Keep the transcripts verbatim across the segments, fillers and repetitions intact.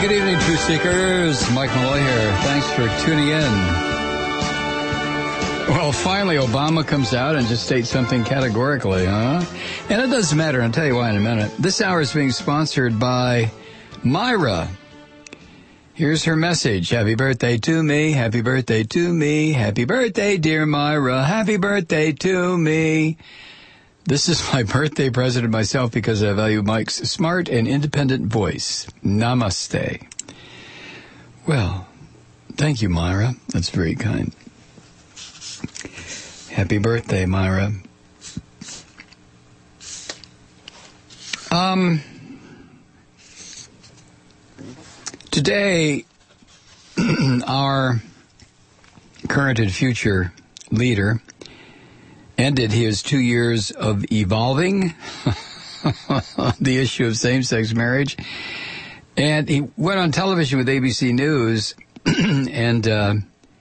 Good evening, Truth Seekers. Mike Malloy here. Thanks for tuning in. Well, finally, Obama comes out and just states something categorically, huh? And it doesn't matter. I'll tell you why in a minute. This hour is being sponsored by Myra. Here's her message. Happy birthday to me. Happy birthday to me. Happy birthday, dear Myra. Happy birthday to me. This is my birthday present to myself because I value Mike's smart and independent voice. Namaste. Well, thank you, Myra. That's very kind. Happy birthday, Myra. Um, today, our current and future leader ended his two years of evolving the issue of same-sex marriage. And he went on television with A B C News and uh,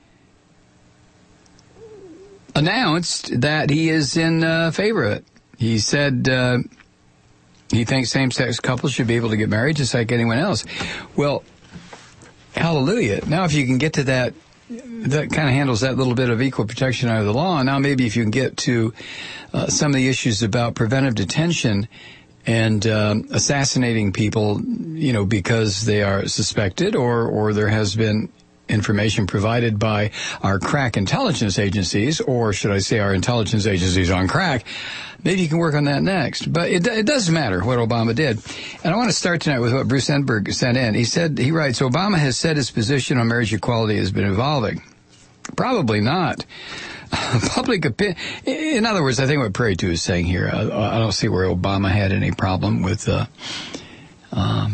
announced that he is in uh, favor of it. He said uh, he thinks same-sex couples should be able to get married just like anyone else. Well, hallelujah. Now, if you can get to that, that kind of handles that little bit of equal protection under the law. Now maybe if you can get to uh, some of the issues about preventive detention and um, assassinating people, you know, because they are suspected or, or there has been information provided by our crack intelligence agencies, or should I say our intelligence agencies on crack, maybe you can work on that next. But it, it doesn't matter what Obama did. And I want to start tonight with what Bruce Enberg sent in. He said, he writes, Obama has said his position on marriage equality has been evolving. Probably not. Public opinion. In other words, I think what Prairie two is saying here, I, I don't see where Obama had any problem with, uh, um,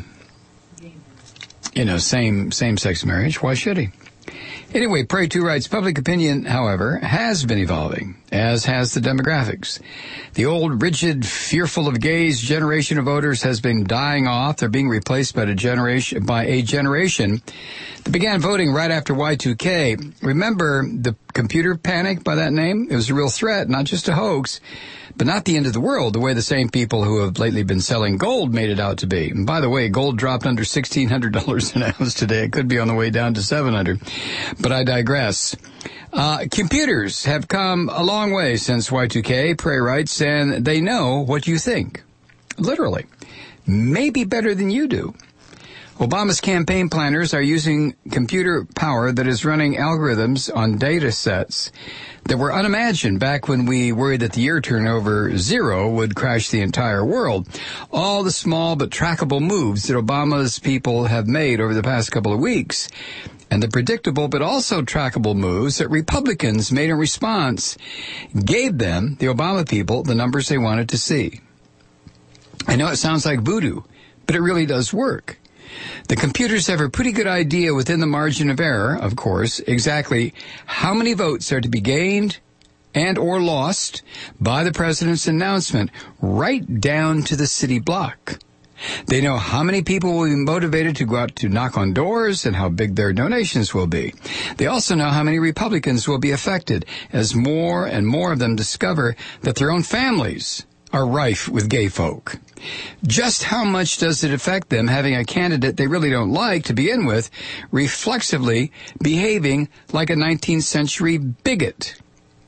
you know, same, same-sex marriage. Why should he? Anyway, Prairie two writes, public opinion, however, has been evolving, as has the demographics. The old, rigid, fearful of gays generation of voters has been dying off. They're being replaced by a generation, by a generation that began voting right after Y two K. Remember the computer panic by that name? It was a real threat, not just a hoax, but not the end of the world, the way the same people who have lately been selling gold made it out to be. And by the way, gold dropped under sixteen hundred dollars an ounce today. It could be on the way down to seven hundred dollars. But I digress. Uh, computers have come a long way since Y two K, Prey writes, and they know what you think. Literally. Maybe better than you do. Obama's campaign planners are using computer power that is running algorithms on data sets that were unimagined back when we worried that the year turnover zero would crash the entire world. All the small but trackable moves that Obama's people have made over the past couple of weeks, and the predictable but also trackable moves that Republicans made in response, gave them, the Obama people, the numbers they wanted to see. I know it sounds like voodoo, but it really does work. The computers have a pretty good idea within the margin of error, of course, exactly how many votes are to be gained and or lost by the president's announcement, right down to the city block. They know how many people will be motivated to go out to knock on doors and how big their donations will be. They also know how many Republicans will be affected as more and more of them discover that their own families are rife with gay folk. Just how much does it affect them having a candidate they really don't like to begin with, reflexively behaving like a nineteenth century bigot?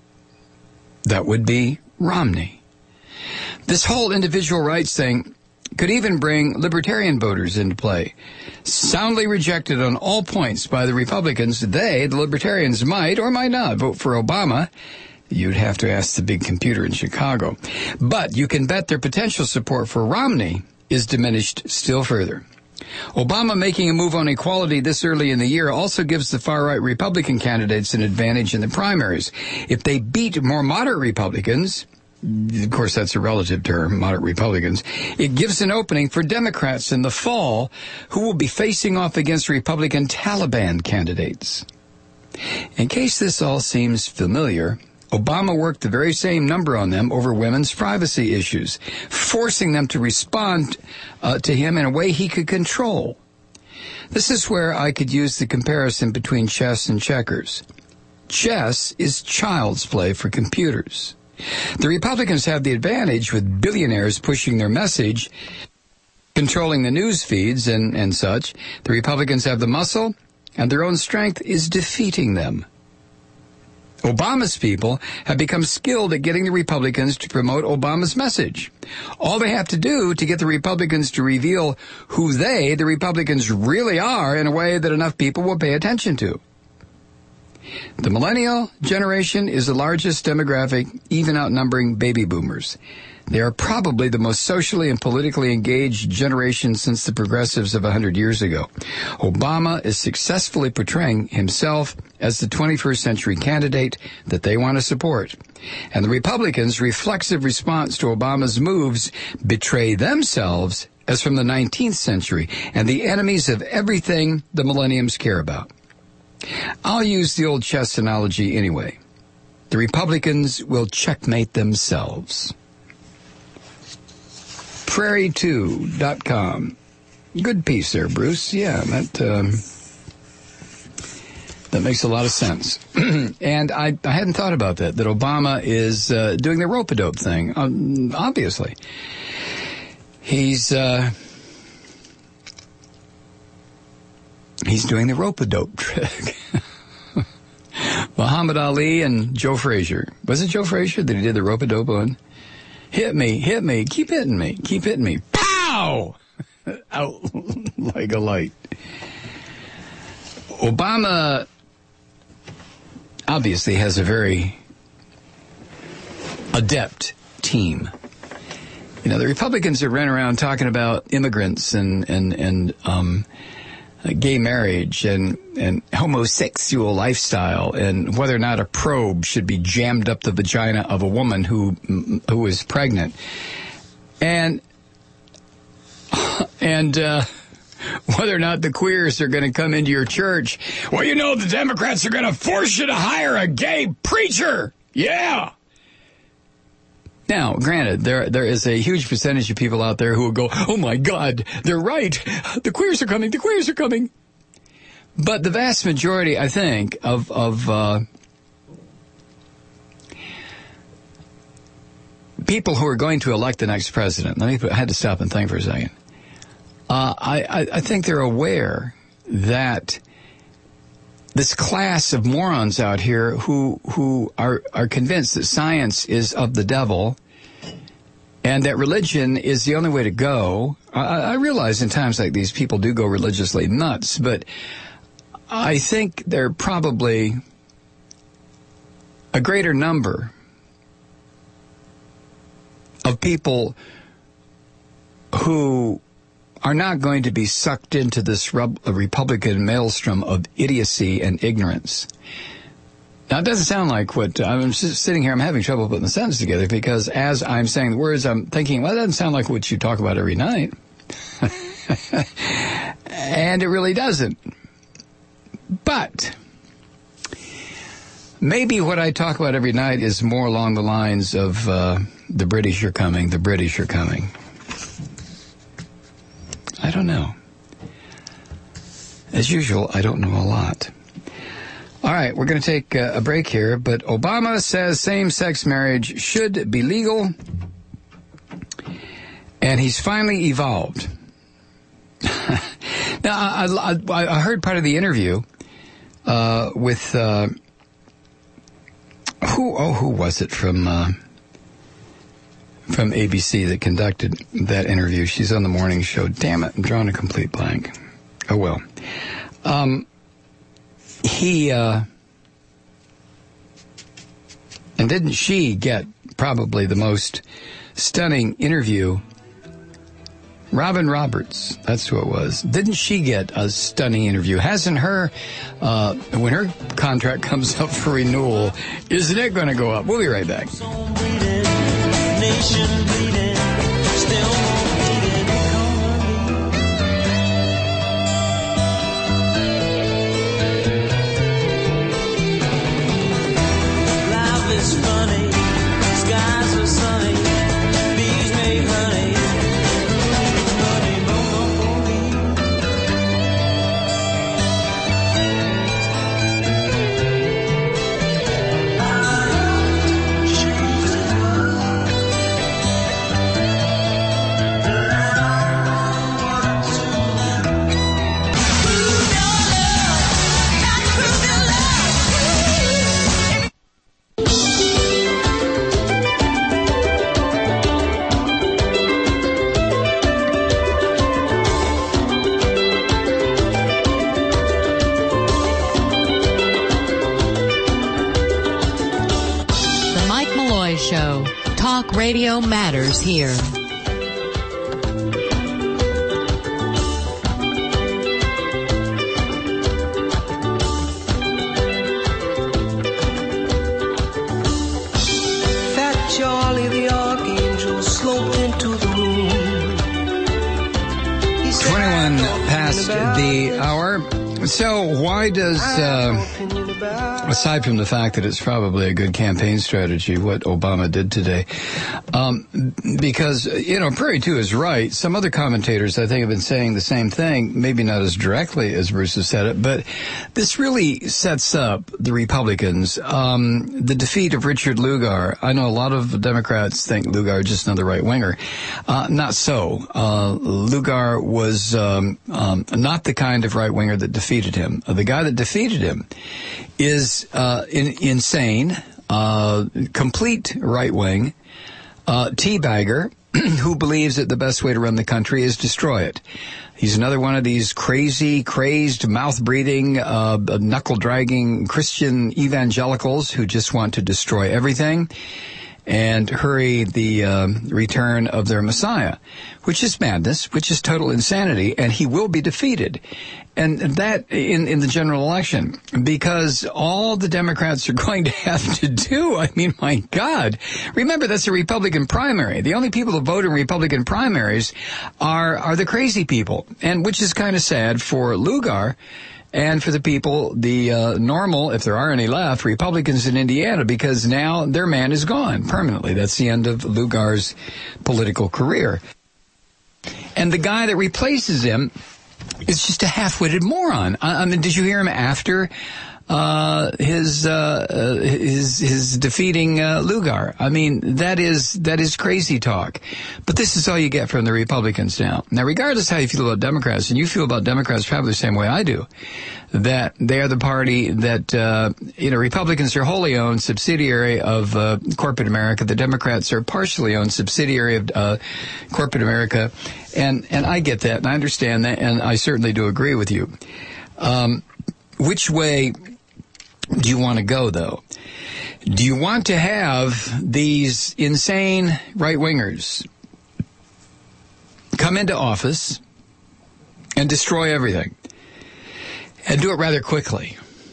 That would be Romney. This whole individual rights thing could even bring libertarian voters into play. Soundly rejected on all points by the Republicans, they, the libertarians, might or might not vote for Obama. You'd have to ask the big computer in Chicago. But you can bet their potential support for Romney is diminished still further. Obama making a move on equality this early in the year also gives the far-right Republican candidates an advantage in the primaries. If they beat more moderate Republicans, of course that's a relative term, moderate Republicans, it gives an opening for Democrats in the fall who will be facing off against Republican Taliban candidates. In case this all seems familiar, Obama worked the very same number on them over women's privacy issues, forcing them to respond uh, to him in a way he could control. This is where I could use the comparison between chess and checkers. Chess is child's play for computers. The Republicans have the advantage with billionaires pushing their message controlling the news feeds and, and such. The Republicans have the muscle, and their own strength is defeating them. Obama's people have become skilled at getting the Republicans to promote Obama's message. All they have to do to get the Republicans to reveal who they, the Republicans, really are in a way that enough people will pay attention to. The millennial generation is the largest demographic, even outnumbering baby boomers. They are probably the most socially and politically engaged generation since the progressives of one hundred years ago. Obama is successfully portraying himself as the twenty-first century candidate that they want to support. And the Republicans' reflexive response to Obama's moves betray themselves as from the nineteenth century and the enemies of everything the millenniums care about. I'll use the old chess analogy anyway. The Republicans will checkmate themselves. prairie two dot com. Good piece there, Bruce. Yeah, that um, that makes a lot of sense. And I, I hadn't thought about that, that Obama is uh, doing the rope-a-dope thing, um, obviously. He's... Uh, He's doing the rope-a-dope trick. Muhammad Ali and Joe Frazier. Was it Joe Frazier that he did the rope-a-dope one? Hit me, hit me, keep hitting me, keep hitting me. Pow! Out like a light. Obama obviously has a very adept team. You know, the Republicans are running around talking about immigrants and, and, and, um, gay marriage and, and homosexual lifestyle and whether or not a probe should be jammed up the vagina of a woman who who is pregnant. And and uh, whether or not the queers are going to come into your church. Well, you know, the Democrats are going to force you to hire a gay preacher. Yeah. Now, granted, there there is a huge percentage of people out there who will go, oh, my God, they're right. The queers are coming. The queers are coming. But the vast majority, I think, of, of uh, people who are going to elect the next president, let me put, I had to stop and think for a second. Uh, I, I, I think they're aware that this class of morons out here who who are, are convinced that science is of the devil and that religion is the only way to go. I, I realize in times like these people do go religiously nuts, but I think they're probably a greater number of people who are not going to be sucked into this rub- Republican maelstrom of idiocy and ignorance. Now, it doesn't sound like what I'm just sitting here, I'm having trouble putting the sentence together because as I'm saying the words, I'm thinking, well, that doesn't sound like what you talk about every night. And it really doesn't. But maybe what I talk about every night is more along the lines of uh, the British are coming, the British are coming. I don't know. As usual, I don't know a lot. All right, we're going to take uh, a break here, but Obama says same-sex marriage should be legal, and he's finally evolved. Now, I, I, I heard part of the interview uh, with, uh, who, oh, who was it from... Uh, from A B C that conducted that interview. She's on the morning show. Damn it, I'm drawing a complete blank. Oh, well. Um, he, uh, and didn't she get probably the most stunning interview? Robin Roberts, that's who it was. Didn't she get a stunning interview? Hasn't her, uh, when her contract comes up for renewal, isn't it going to go up? We'll be right back. Nation bleeding, still bleeding economy. Life is funny, skies are sunny, bees make honey, money more for me. radio matters here. Fat Charlie the Archangel sloped into the room. twenty-one past the hour. So why does, uh, aside from the fact that it's probably a good campaign strategy, what Obama did today, um, because, you know, Prairie two is right. Some other commentators, I think, have been saying the same thing, maybe not as directly as Bruce has said it, but this really sets up the Republicans. Um, the defeat of Richard Lugar. I know a lot of Democrats think Lugar is just another right-winger. Uh, not so. Uh, Lugar was um, um, not the kind of right-winger that defeated defeated him. The guy that defeated him is uh, in, insane, uh, complete right-wing, uh, teabagger who believes that the best way to run the country is destroy it. He's another one of these crazy, crazed, mouth-breathing, uh, knuckle-dragging Christian evangelicals who just want to destroy everything and hurry the uh, return of their Messiah, which is madness, which is total insanity, and he will be defeated. And that in, in the general election, because all the Democrats are going to have to do, I mean, my God, remember that's a Republican primary. The only people who vote in Republican primaries are, are the crazy people, and which is kind of sad for Lugar. And for the people, the uh, normal, if there are any left, Republicans in Indiana, because now their man is gone permanently. That's the end of Lugar's political career. And the guy that replaces him is just a half-witted moron. I, I mean, did you hear him after uh, his uh, his his defeating uh, Lugar? I mean, that is that is crazy talk. But this is all you get from the Republicans now. Now, regardless how you feel about Democrats, and you feel about Democrats probably the same way I do, that they are the party that, uh, you know, Republicans are wholly owned subsidiary of uh, corporate America. The Democrats are partially owned subsidiary of uh, corporate America. And, and I get that, and I understand that, and I certainly do agree with you. Um, which way do you want to go, though? Do you want to have these insane right-wingers come into office and destroy everything? And do it rather quickly.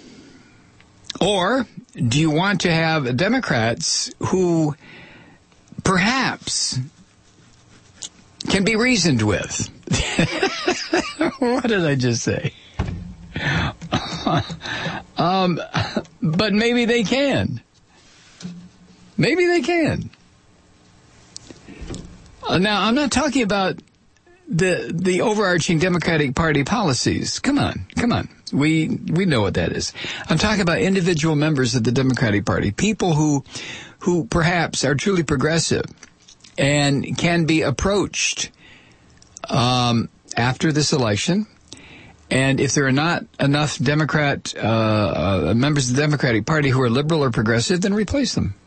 Or do you want to have Democrats who perhaps can be reasoned with? What did I just say? um, but maybe they can. Maybe they can. Uh, now, I'm not talking about the the overarching Democratic Party policies. Come on, come on. We we know what that is. I'm talking about individual members of the Democratic Party, people who who perhaps are truly progressive and can be approached um, after this election. And if there are not enough Democrat uh, uh, members of the Democratic Party who are liberal or progressive, then replace them.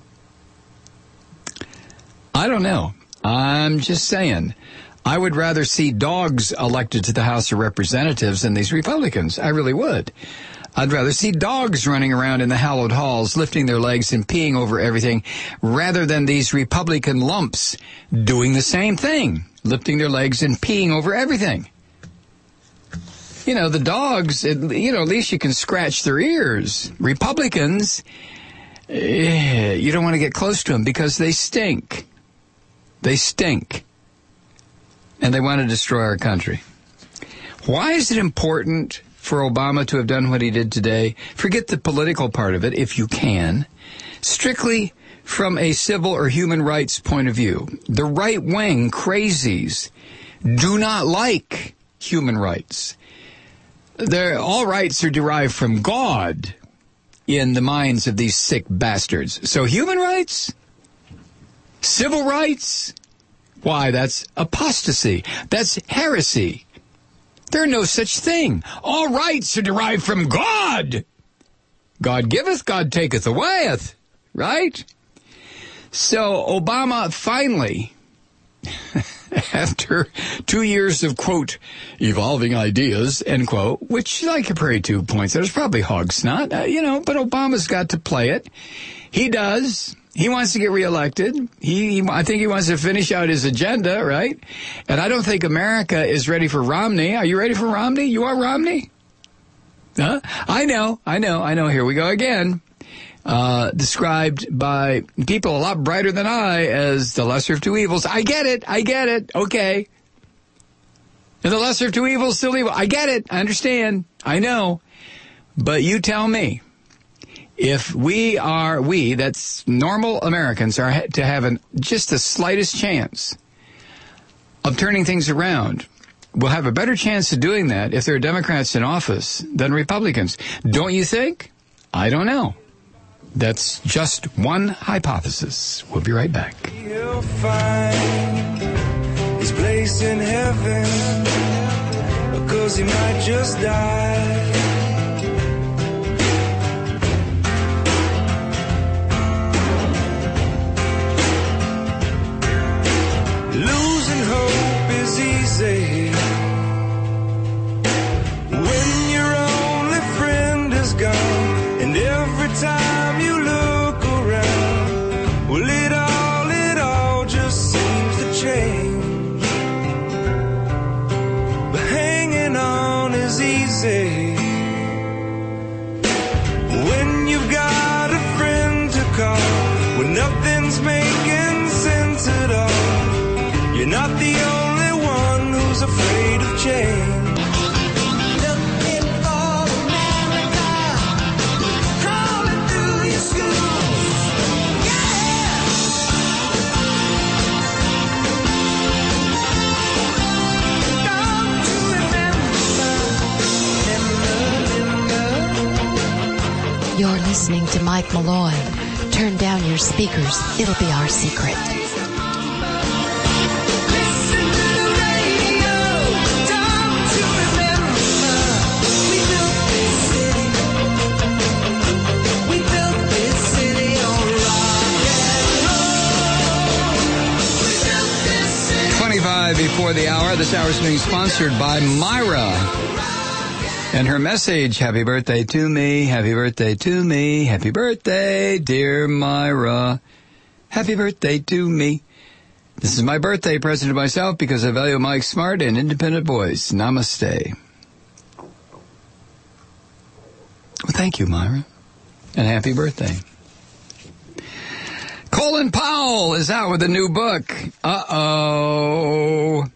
I don't know. I'm just saying. I would rather see dogs elected to the House of Representatives than these Republicans. I really would. I'd rather see dogs running around in the hallowed halls, lifting their legs and peeing over everything, rather than these Republican lumps doing the same thing, lifting their legs and peeing over everything. You know, the dogs, you know, at least you can scratch their ears. Republicans, eh, you don't want to get close to them because they stink. They stink. And they want to destroy our country. Why is it important for Obama to have done what he did today? Forget the political part of it, if you can. Strictly from a civil or human rights point of view. The right-wing crazies do not like human rights. They're, all rights are derived from God in the minds of these sick bastards. So human rights? Civil rights? Why, that's apostasy. That's heresy. There's no such thing. All rights are derived from God. God giveth, God taketh awayeth. Right? So Obama finally, after two years of, quote, evolving ideas, end quote, which, like Prairie two points out, is probably hog snot, uh, you know, but Obama's got to play it. He does. He wants to get reelected. He, he, I think he wants to finish out his agenda, right? And I don't think America is ready for Romney. Are you ready for Romney? You are Romney? Huh? I know, I know, I know. Here we go again. Uh, described by people a lot brighter than I as the lesser of two evils. I get it. I get it. Okay. And the lesser of two evils, still evil. I get it. I understand. I know. But you tell me, if we are, we, that's normal Americans, are to have an, just the slightest chance of turning things around, we'll have a better chance of doing that if there are Democrats in office than Republicans. Don't you think? I don't know. That's just one hypothesis. We'll be right back. You'll find his place in heaven, because he might just die. Losing hope is easy when your only friend is gone, and every time you look around, well, it all, it all just seems to change. But hanging on is easy when you've got a friend to call, when nothing's making sense at all. You're not the only one who's afraid of change. You're listening to Mike Malloy. Turn down your speakers. It'll be our secret. Listen to the radio. Don't you remember? We built this city. We built this city on rock and roll. We built this city. twenty-five before the hour. This hour is being sponsored by Myra. And her message, happy birthday to me, happy birthday to me, happy birthday, dear Myra. Happy birthday to me. This is my birthday present to myself because I value Mike's smart and independent voice. Namaste. Well, thank you, Myra. And happy birthday. Colin Powell is out with a new book. Uh-oh.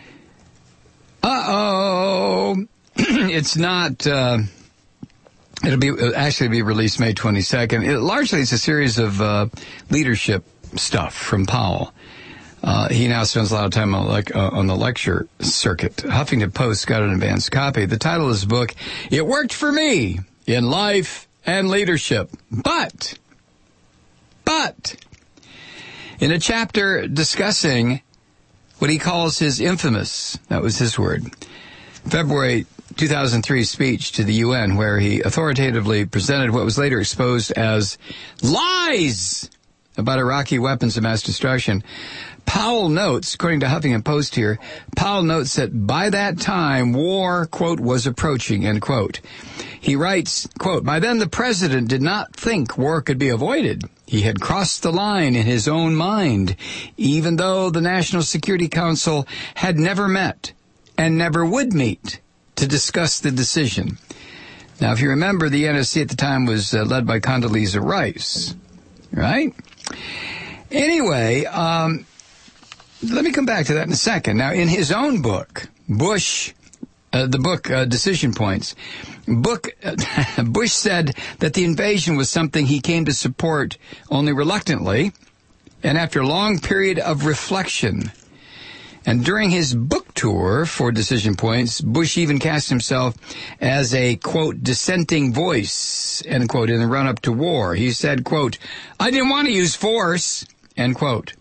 Uh-oh. It's not, uh, it'll be, it'll actually be released May twenty-second. It, largely, it's a series of uh, leadership stuff from Powell. Uh, he now spends a lot of time on, like, uh, on the lecture circuit. Huffington Post got an advance copy. The title of his book, It Worked for Me in Life and Leadership. But, but, in a chapter discussing what he calls his infamous, that was his word, February two thousand three speech to the U N, where he authoritatively presented what was later exposed as lies about Iraqi weapons of mass destruction. Powell notes, according to Huffington Post here, Powell notes that by that time, war, quote, was approaching, end quote. He writes, quote, by then the president did not think war could be avoided. He had crossed the line in his own mind, even though the National Security Council had never met and never would meet to discuss the decision. Now, if you remember, the N S C at the time was uh, led by Condoleezza Rice, right? Anyway, um, let me come back to that in a second. Now, in his own book, Bush, uh, the book uh, Decision Points, book, uh, Bush said that the invasion was something he came to support only reluctantly and after a long period of reflection. And during his book tour for Decision Points, Bush even cast himself as a, quote, dissenting voice, end quote, in the run-up to war. He said, quote, I didn't want to use force, end quote.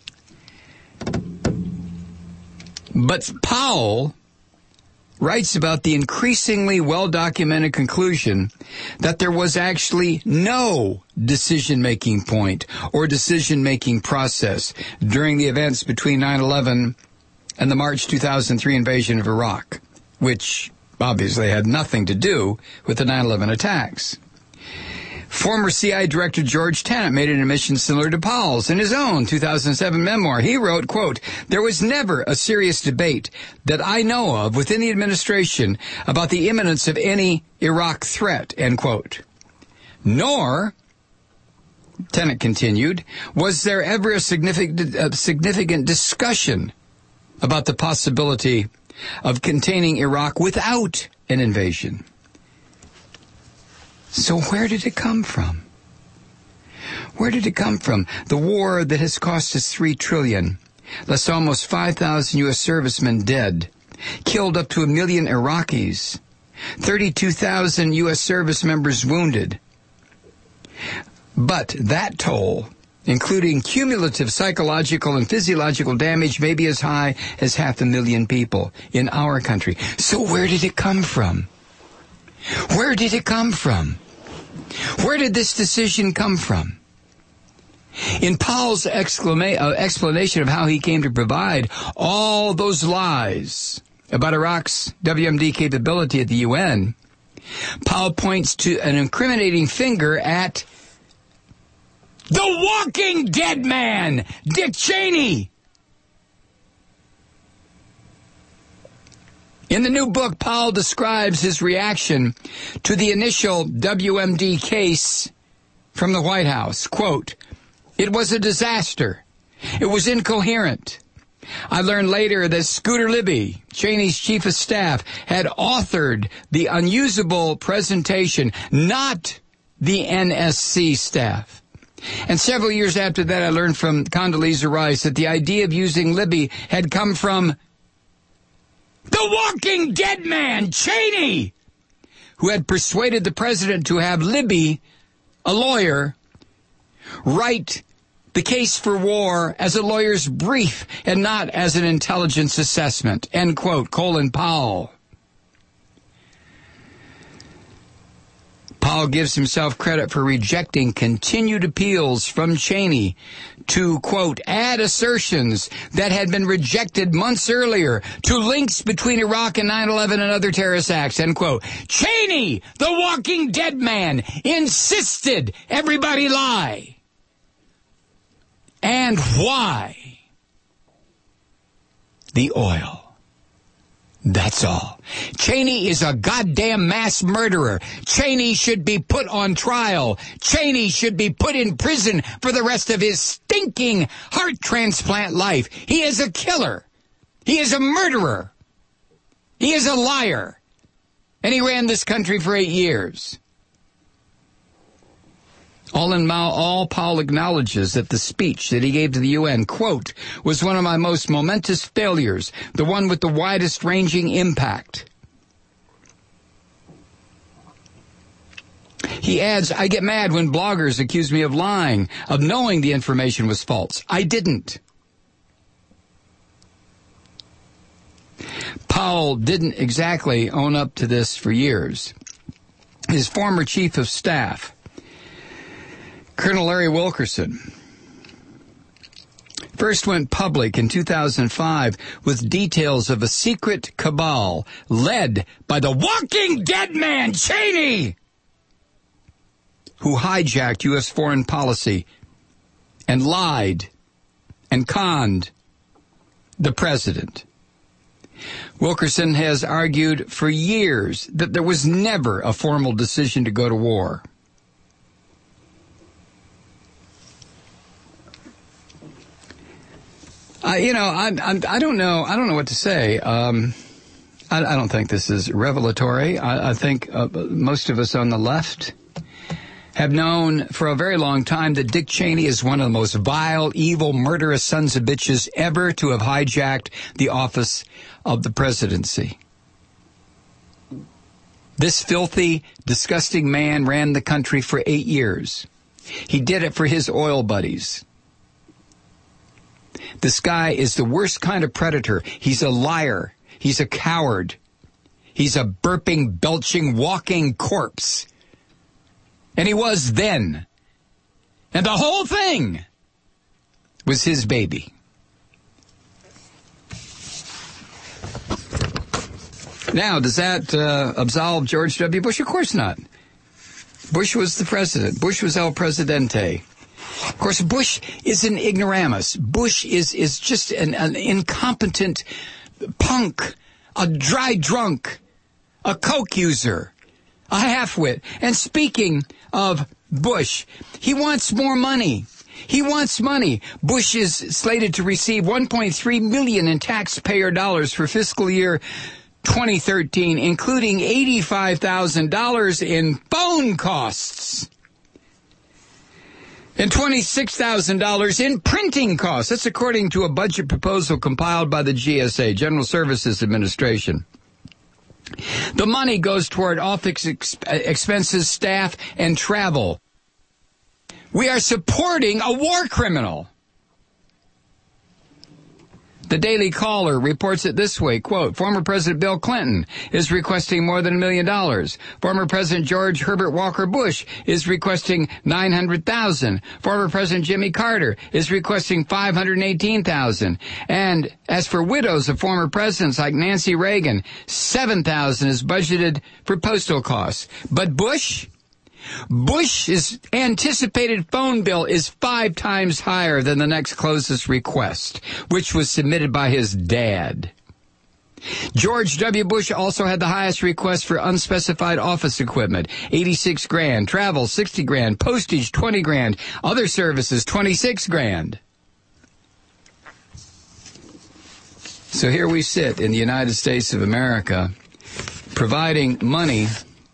But Powell writes about the increasingly well-documented conclusion that there was actually no decision-making point or decision-making process during the events between nine eleven and the March two thousand three invasion of Iraq, which obviously had nothing to do with the nine eleven attacks. Former C I A Director George Tenet made an admission similar to Powell's in his own two thousand seven memoir. He wrote, quote, "There was never a serious debate that I know of within the administration about the imminence of any Iraq threat," end quote. Nor, Tenet continued, was there ever a significant, a significant discussion about the possibility of containing Iraq without an invasion. So where did it come from? Where did it come from? The war that has cost us three trillion dollars, left almost five thousand U S servicemen dead, killed up to a million Iraqis, thirty-two thousand U S service members wounded. But that toll, including cumulative psychological and physiological damage, may be as high as half a million people in our country. So where did it come from? Where did it come from? Where did this decision come from? In Powell's exclama- uh, explanation of how he came to provide all those lies about Iraq's W M D capability at the U N, Powell points to an incriminating finger at the walking dead man, Dick Cheney. In the new book, Powell describes his reaction to the initial W M D case from the White House. Quote, "It was a disaster. It was incoherent. I learned later that Scooter Libby, Cheney's chief of staff, had authored the unusable presentation, not the N S C staff. And several years after that, I learned from Condoleezza Rice that the idea of using Libby had come from the walking dead man, Cheney, who had persuaded the president to have Libby, a lawyer, write the case for war as a lawyer's brief and not as an intelligence assessment." End quote. Colin Powell. Powell gives himself credit for rejecting continued appeals from Cheney to, quote, "add assertions that had been rejected months earlier to links between Iraq and nine eleven and other terrorist acts," end quote. Cheney, the walking dead man, insisted everybody lie. And why? The oil. That's all. Cheney is a goddamn mass murderer. Cheney should be put on trial. Cheney should be put in prison for the rest of his stinking heart transplant life. He is a killer. He is a murderer. He is a liar. And he ran this country for eight years. All in all, all Powell acknowledges that the speech that he gave to the U N, quote, "was one of my most momentous failures, the one with the widest ranging impact." He adds, "I get mad when bloggers accuse me of lying, of knowing the information was false. I didn't." Powell didn't exactly own up to this for years. His former chief of staff, Colonel Larry Wilkerson, first went public in two thousand five with details of a secret cabal led by the walking dead man, Cheney, who hijacked U S foreign policy and lied and conned the president. Wilkerson has argued for years that there was never a formal decision to go to war. Uh, you know, I, I, I don't know. I don't know what to say. Um, I, I don't think this is revelatory. I, I think uh, most of us on the left have known for a very long time that Dick Cheney is one of the most vile, evil, murderous sons of bitches ever to have hijacked the office of the presidency. This filthy, disgusting man ran the country for eight years. He did it for his oil buddies. This guy is the worst kind of predator. He's a liar. He's a coward. He's a burping, belching, walking corpse. And he was then. And the whole thing was his baby. Now, does that uh, absolve George W. Bush? Of course not. Bush was the president. Bush was El Presidente. Of course, Bush is an ignoramus. Bush is, is just an, an incompetent punk, a dry drunk, a coke user, a half-wit. And speaking of Bush, he wants more money. He wants money. Bush is slated to receive one point three million dollars in taxpayer dollars for fiscal year twenty thirteen, including eighty-five thousand dollars in phone costs and twenty-six thousand dollars in printing costs. That's according to a budget proposal compiled by the G S A, General Services Administration. The money goes toward office ex- expenses, staff, and travel. We are supporting a war criminal. The Daily Caller reports it this way, quote, former President Bill Clinton is requesting more than a million dollars. Former President George Herbert Walker Bush is requesting nine hundred thousand dollars. Former President Jimmy Carter is requesting five hundred eighteen thousand dollars. And as for widows of former presidents like Nancy Reagan, seven thousand dollars is budgeted for postal costs. But Bush... Bush's anticipated phone bill is five times higher than the next closest request, which was submitted by his dad. George W. Bush also had the highest request for unspecified office equipment, eighty-six grand, travel, sixty grand, postage, twenty grand, other services, twenty-six grand. So here we sit in the United States of America, providing money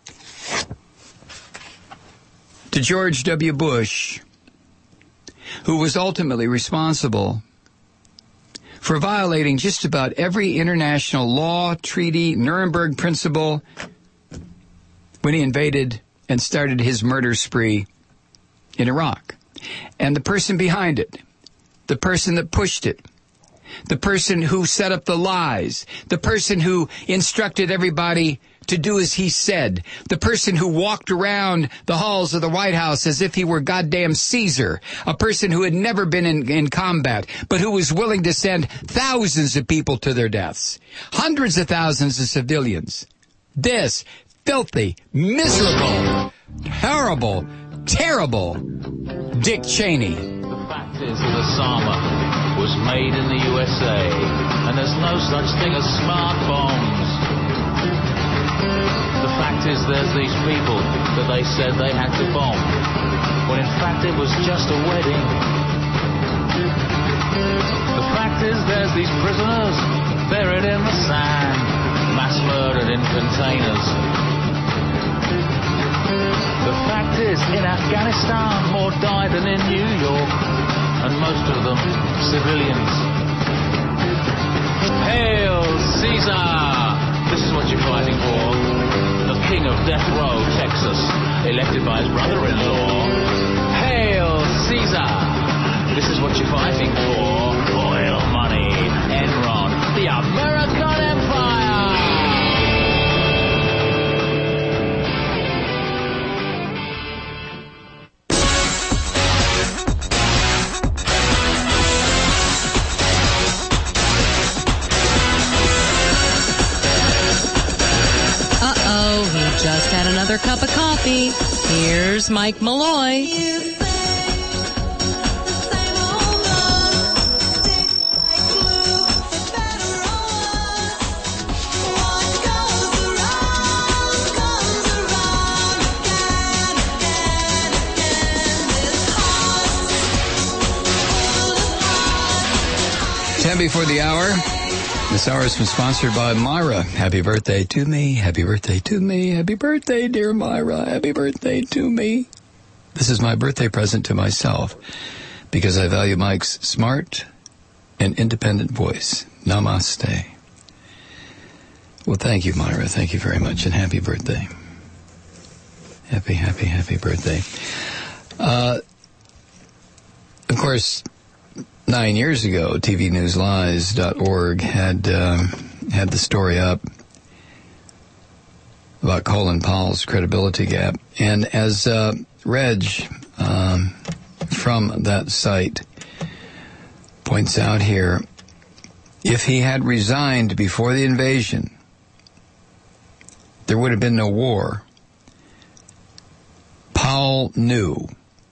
to George W. Bush, who was ultimately responsible for violating just about every international law, treaty, Nuremberg principle when he invaded and started his murder spree in Iraq. And the person behind it, the person that pushed it, the person who set up the lies, the person who instructed everybody to do as he said, the person who walked around the halls of the White House as if he were goddamn Caesar, a person who had never been in, in combat, but who was willing to send thousands of people to their deaths, hundreds of thousands of civilians. This filthy, miserable, terrible, terrible Dick Cheney. The fact is that Osama was made in the U S A, and there's no such thing as smart bombs. The fact is there's these people that they said they had to bomb, when in fact it was just a wedding. The fact is there's these prisoners buried in the sand, mass murdered in containers. The fact is in Afghanistan more died than in New York, and most of them civilians. Hail Caesar! This is what you're fighting for. The king of death row, Texas, elected by his brother-in-law. Hail Caesar! This is what you're fighting for. Oil money, Enron, the American Empire! Just had another cup of coffee. Here's Mike Malloy. Ten before the hour. This hour has been sponsored by Myra. Happy birthday to me. Happy birthday to me. Happy birthday, dear Myra. Happy birthday to me. This is my birthday present to myself because I value Mike's smart and independent voice. Namaste. Well, thank you, Myra. Thank you very much, and happy birthday. Happy, happy, happy birthday. Uh, of course, Nine years ago, T V News Lies dot org had uh, had the story up about Colin Powell's credibility gap. And as uh, Reg um, from that site points out here, if he had resigned before the invasion, there would have been no war. Powell knew.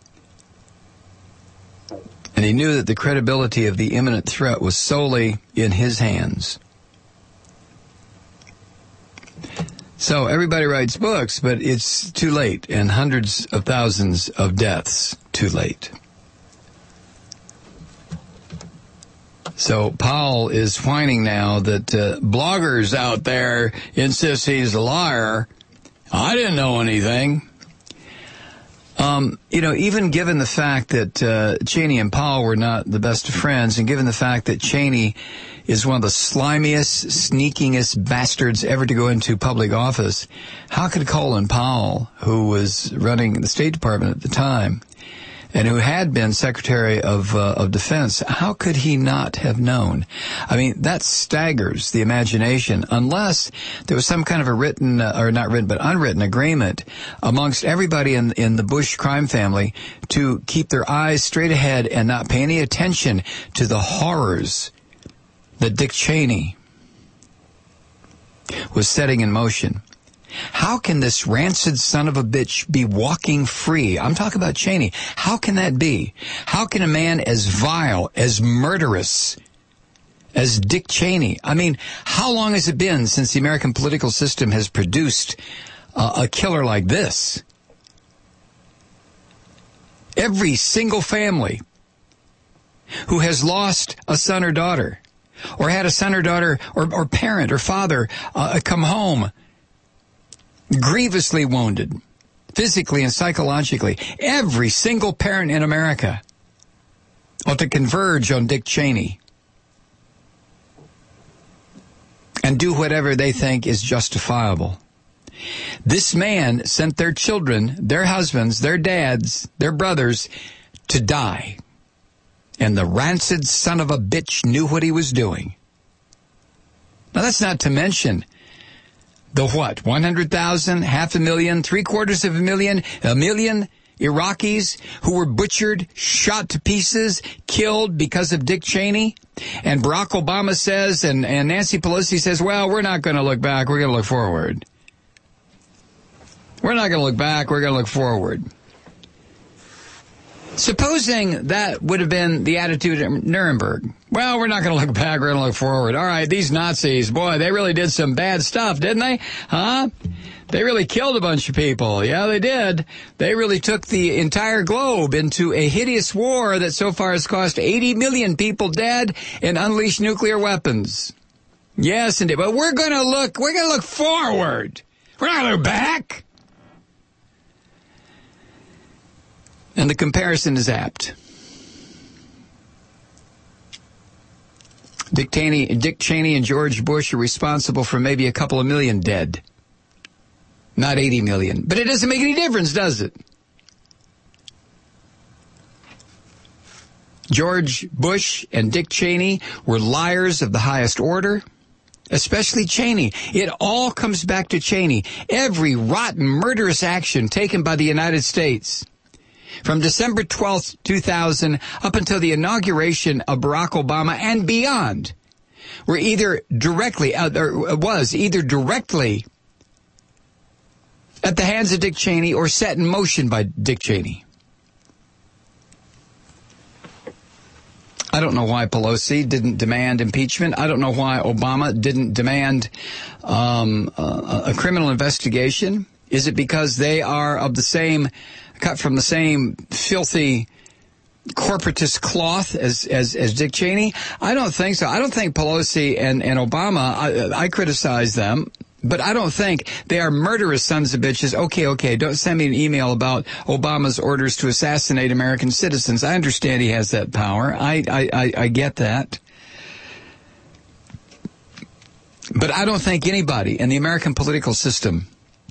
And he knew that the credibility of the imminent threat was solely in his hands. So everybody writes books, but it's too late, and hundreds of thousands of deaths too late. So Powell is whining now that uh, bloggers out there insist he's a liar. I didn't know anything. Um, you know, even given the fact that uh, Cheney and Powell were not the best of friends, and given the fact that Cheney is one of the slimiest, sneakingest bastards ever to go into public office, how could Colin Powell, who was running the State Department at the time, and who had been Secretary of uh, of Defense, how could he not have known? I mean, that staggers the imagination, unless there was some kind of a written, uh, or not written, but unwritten agreement amongst everybody in, in the Bush crime family to keep their eyes straight ahead and not pay any attention to the horrors that Dick Cheney was setting in motion. How can this rancid son of a bitch be walking free? I'm talking about Cheney. How can that be? How can a man as vile, as murderous as Dick Cheney? I mean, how long has it been since the American political system has produced uh, a killer like this? Every single family who has lost a son or daughter, or had a son or daughter, or, or parent or father uh, come home grievously wounded, physically and psychologically. Every single parent in America ought to converge on Dick Cheney and do whatever they think is justifiable. This man sent their children, their husbands, their dads, their brothers to die. And the rancid son of a bitch knew what he was doing. Now, that's not to mention the what? one hundred thousand, half a million, three quarters of a million, a million Iraqis who were butchered, shot to pieces, killed because of Dick Cheney. And Barack Obama says, and, and Nancy Pelosi says, well, we're not going to look back, we're going to look forward. We're not going to look back, we're going to look forward. Supposing that would have been the attitude at Nuremberg. Well, we're not going to look back, we're going to look forward. All right, these Nazis, boy, they really did some bad stuff, didn't they? Huh? They really killed a bunch of people. Yeah, they did. They really took the entire globe into a hideous war that so far has cost eighty million people dead and unleashed nuclear weapons. Yes, indeed. But we're going to look, we're going to look forward. We're not going to look back. And the comparison is apt. Dick Cheney, Dick Cheney and George Bush are responsible for maybe a couple of million dead. Not eighty million. But it doesn't make any difference, does it? George Bush and Dick Cheney were liars of the highest order, especially Cheney. It all comes back to Cheney. Every rotten, murderous action taken by the United States from December twelfth, two thousand, up until the inauguration of Barack Obama and beyond, were either directly, uh, or was either directly at the hands of Dick Cheney or set in motion by Dick Cheney. I don't know why Pelosi didn't demand impeachment. I don't know why Obama didn't demand um, a, a criminal investigation. Is it because they are of the same, cut from the same filthy corporatist cloth as, as, as Dick Cheney? I don't think so. I don't think Pelosi and, and Obama, I, I criticize them, but I don't think they are murderous sons of bitches. Okay, okay, don't send me an email about Obama's orders to assassinate American citizens. I understand he has that power. I, I, I, I get that. But I don't think anybody in the American political system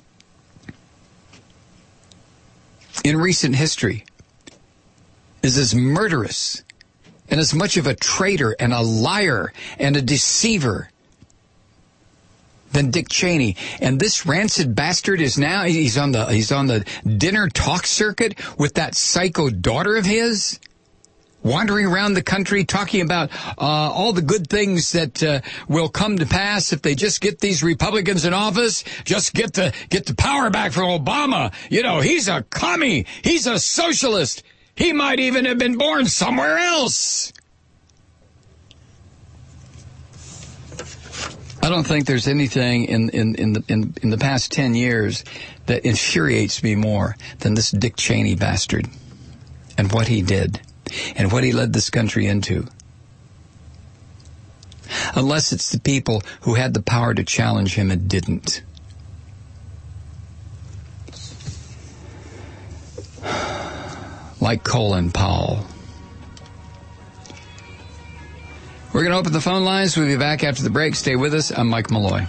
in recent history is as murderous and as much of a traitor and a liar and a deceiver than Dick Cheney. And this rancid bastard is now, he's on the, he's on the dinner talk circuit with that psycho daughter of his. wandering around the country talking about uh, all the good things that uh, will come to pass if they just get these Republicans in office, just get the get the power back from Obama. You know, he's a commie. He's a socialist. He might even have been born somewhere else. I don't think there's anything in, in, in, the, in, in the past ten years that infuriates me more than this Dick Cheney bastard and what he did and what he led this country into. Unless it's the people who had the power to challenge him and didn't. Like Colin Powell. We're going to open the phone lines. We'll be back after the break. Stay with us. I'm Mike Malloy.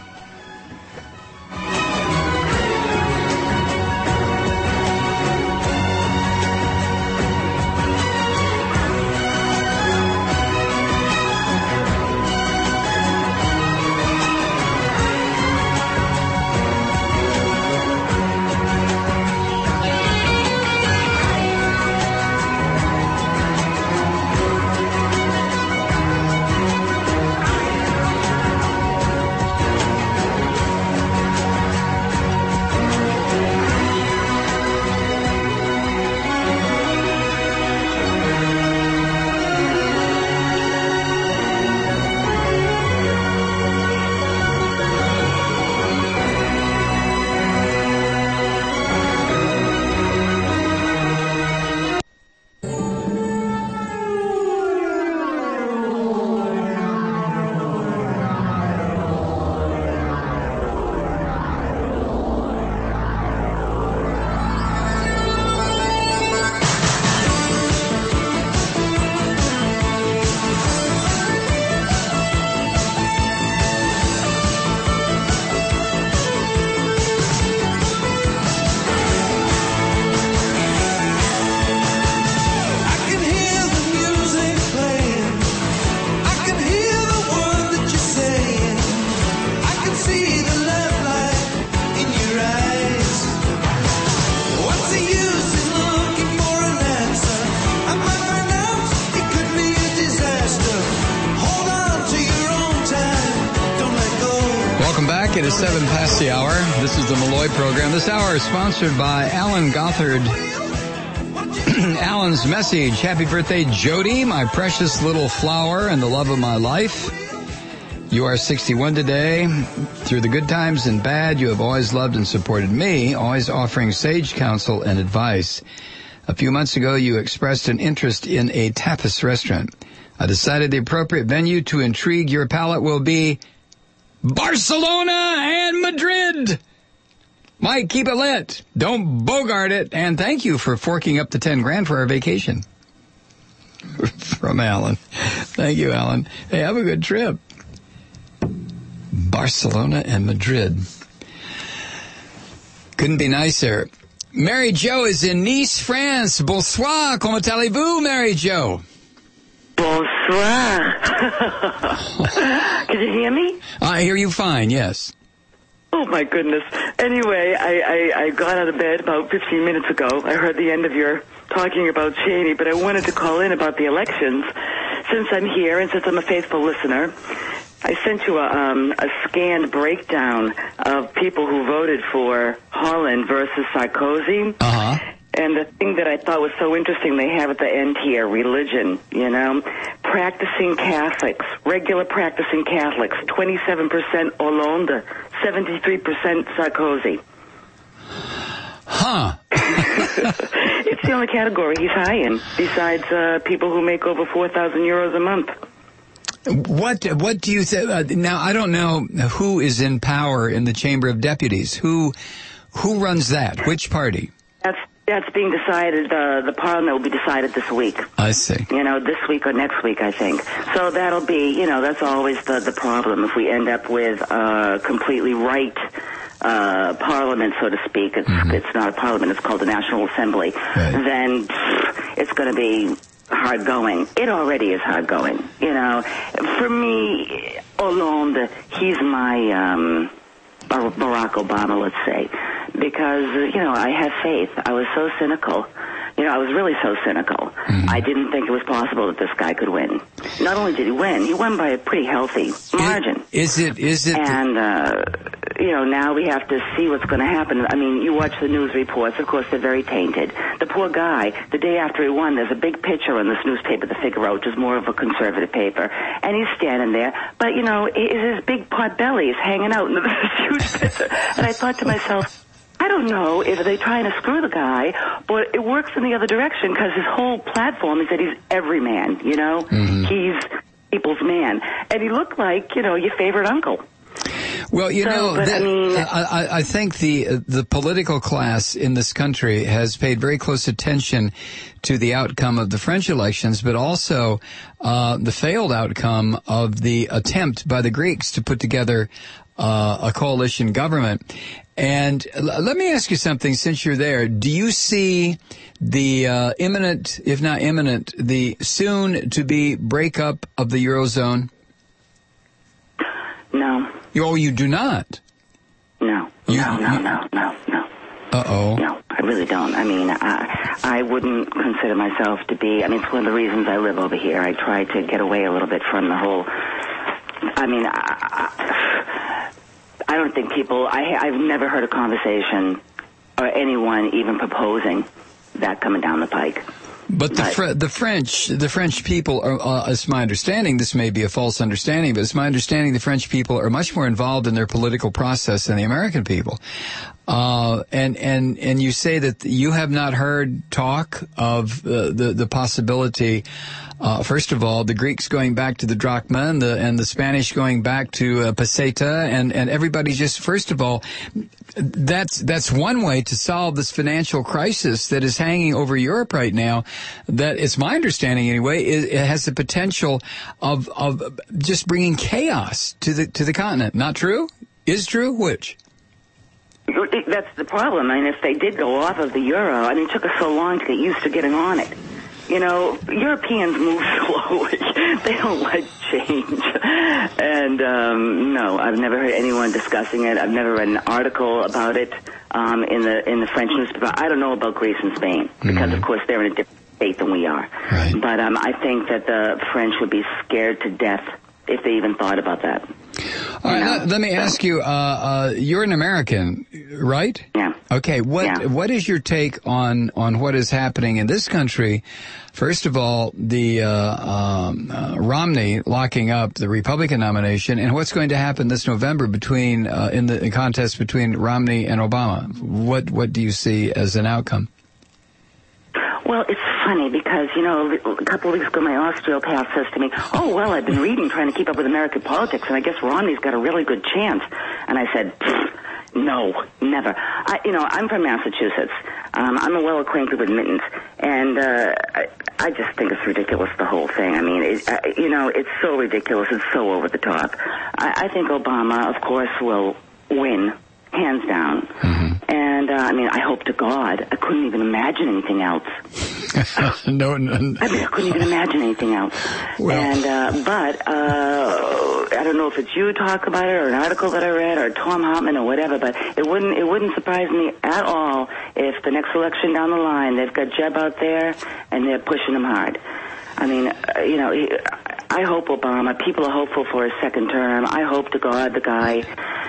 It is seven past the hour. This is the Malloy program. This hour is sponsored by Alan Gothard. Alan's message. Happy birthday, Jody, my precious little flower and the love of my life. You are sixty-one today. Through the good times and bad, you have always loved and supported me, always offering sage counsel and advice. A few months ago, you expressed an interest in a tapas restaurant. I decided the appropriate venue to intrigue your palate will be Barcelona and Madrid. Mike, keep it lit. Don't bogart it. And thank you for forking up the ten grand for our vacation. From Alan. Thank you, Alan. Hey, have a good trip. Barcelona and Madrid. Couldn't be nicer. Mary Jo is in Nice, France. Bonsoir. Comment allez-vous, Mary Jo? Bonsoir. Can you hear me? I hear you fine, yes. Oh, my goodness. Anyway, I, I, I got out of bed about fifteen minutes ago. I heard the end of your talking about Cheney, but I wanted to call in about the elections. Since I'm here and since I'm a faithful listener, I sent you a, um, a scanned breakdown of people who voted for Hollande versus Sarkozy. Uh-huh. And the thing that I thought was so interesting, they have at the end here, religion, you know. Practicing Catholics, regular practicing Catholics, twenty-seven percent Hollande, seventy-three percent Sarkozy. Huh. It's the only category he's high in, besides uh, people who make over four thousand euros a month. What What do you think? Uh, now, I don't know who is in power in the Chamber of Deputies. Who Who runs that? Which party? That's That's being decided, uh, the parliament will be decided this week. I see. You know, this week or next week, I think. So that'll be, you know, that's always the, the problem. If we end up with a completely right uh, parliament, so to speak, it's, mm-hmm. it's not a parliament, it's called the National Assembly, right. Then pff, it's going to be hard going. It already is hard going, you know. For me, Hollande, he's my um, Barack Obama, let's say. Because, you know, I have faith. I was so cynical. You You know, I was really so cynical. Mm-hmm. I didn't think it was possible that this guy could win. Not only did he win, he won by a pretty healthy margin. Is it, is it? And, uh, you know, now we have to see what's going to happen. I mean, you watch the news reports. Of course, they're very tainted. The poor guy, the day after he won, there's a big picture in this newspaper, the Figaro, which is more of a conservative paper. And he's standing there. But, you know, his big pot belly is hanging out in this huge picture. And I thought to myself, I don't know if they're trying to screw the guy, but it works in the other direction because his whole platform is that he's every man, you know? Mm-hmm. He's people's man. And he looked like, you know, your favorite uncle. Well, you so, know, but, that, I, mean, I, I think the the political class in this country has paid very close attention to the outcome of the French elections, but also uh, the failed outcome of the attempt by the Greeks to put together uh, a coalition government. And l- let me ask you something, since you're there. Do you see the uh, imminent, if not imminent, the soon-to-be breakup of the Eurozone? No. Oh, you do not? No. You, no, no, you, no, no, no. Uh-oh. No, I really don't. I mean, I, I wouldn't consider myself to be, I mean, it's one of the reasons I live over here. I try to get away a little bit from the whole, I mean, I, I, I don't think people, I, I've never heard a conversation or anyone even proposing that coming down the pike. But the Fr- the French the French people are, uh, it's my understanding, this may be a false understanding, but it's my understanding the French people are much more involved in their political process than the American people. Uh, and, and, and you say that you have not heard talk of uh, the, the possibility, uh, first of all, the Greeks going back to the drachma and the, and the Spanish going back to uh, peseta, and, and everybody just, first of all, that's, that's one way to solve this financial crisis that is hanging over Europe right now. That, it's my understanding anyway, it, it has the potential of, of just bringing chaos to the, to the continent. Not true? Is true? Which? That's the problem. I mean, if they did go off of the euro, I mean, it took us so long to get used to getting on it. You know, Europeans move slowly. They don't like change. And, um, no, I've never heard anyone discussing it. I've never read an article about it um, in the in the French newspaper. I don't know about Greece and Spain because, mm-hmm. of course, they're in a different state than we are. Right. But um, I think that the French would be scared to death if they even thought about that. All right, let, let me ask you, uh, uh, you're an American, right? Yeah. Okay, what yeah. what is your take on, on what is happening in this country? First of all, the uh, um, uh, Romney locking up the Republican nomination, and what's going to happen this November between uh, in the contest between Romney and Obama? What what do you see as an outcome? Well, it's funny because, you know, a couple of weeks ago my osteopath says to me, oh, well, I've been reading, trying to keep up with American politics, and I guess Romney's got a really good chance. And I said, no, never. I, you know, I'm from Massachusetts. Um, I'm well acquainted with Mittens, and uh, I, I just think it's ridiculous, the whole thing. I mean, it, uh, you know, it's so ridiculous. It's so over the top. I, I think Obama, of course, will win, hands down. Mm-hmm. And, uh, I mean, I hope to God I couldn't even imagine anything else. no, no, no. I mean, I couldn't even imagine anything else. Well. And, uh, but, uh, I don't know if it's you talk about it or an article that I read or Tom Hartman or whatever, but it wouldn't, it wouldn't surprise me at all if the next election down the line, they've got Jeb out there and they're pushing him hard. I mean, uh, you know, he, I hope Obama, people are hopeful for his second term. I hope to God the guy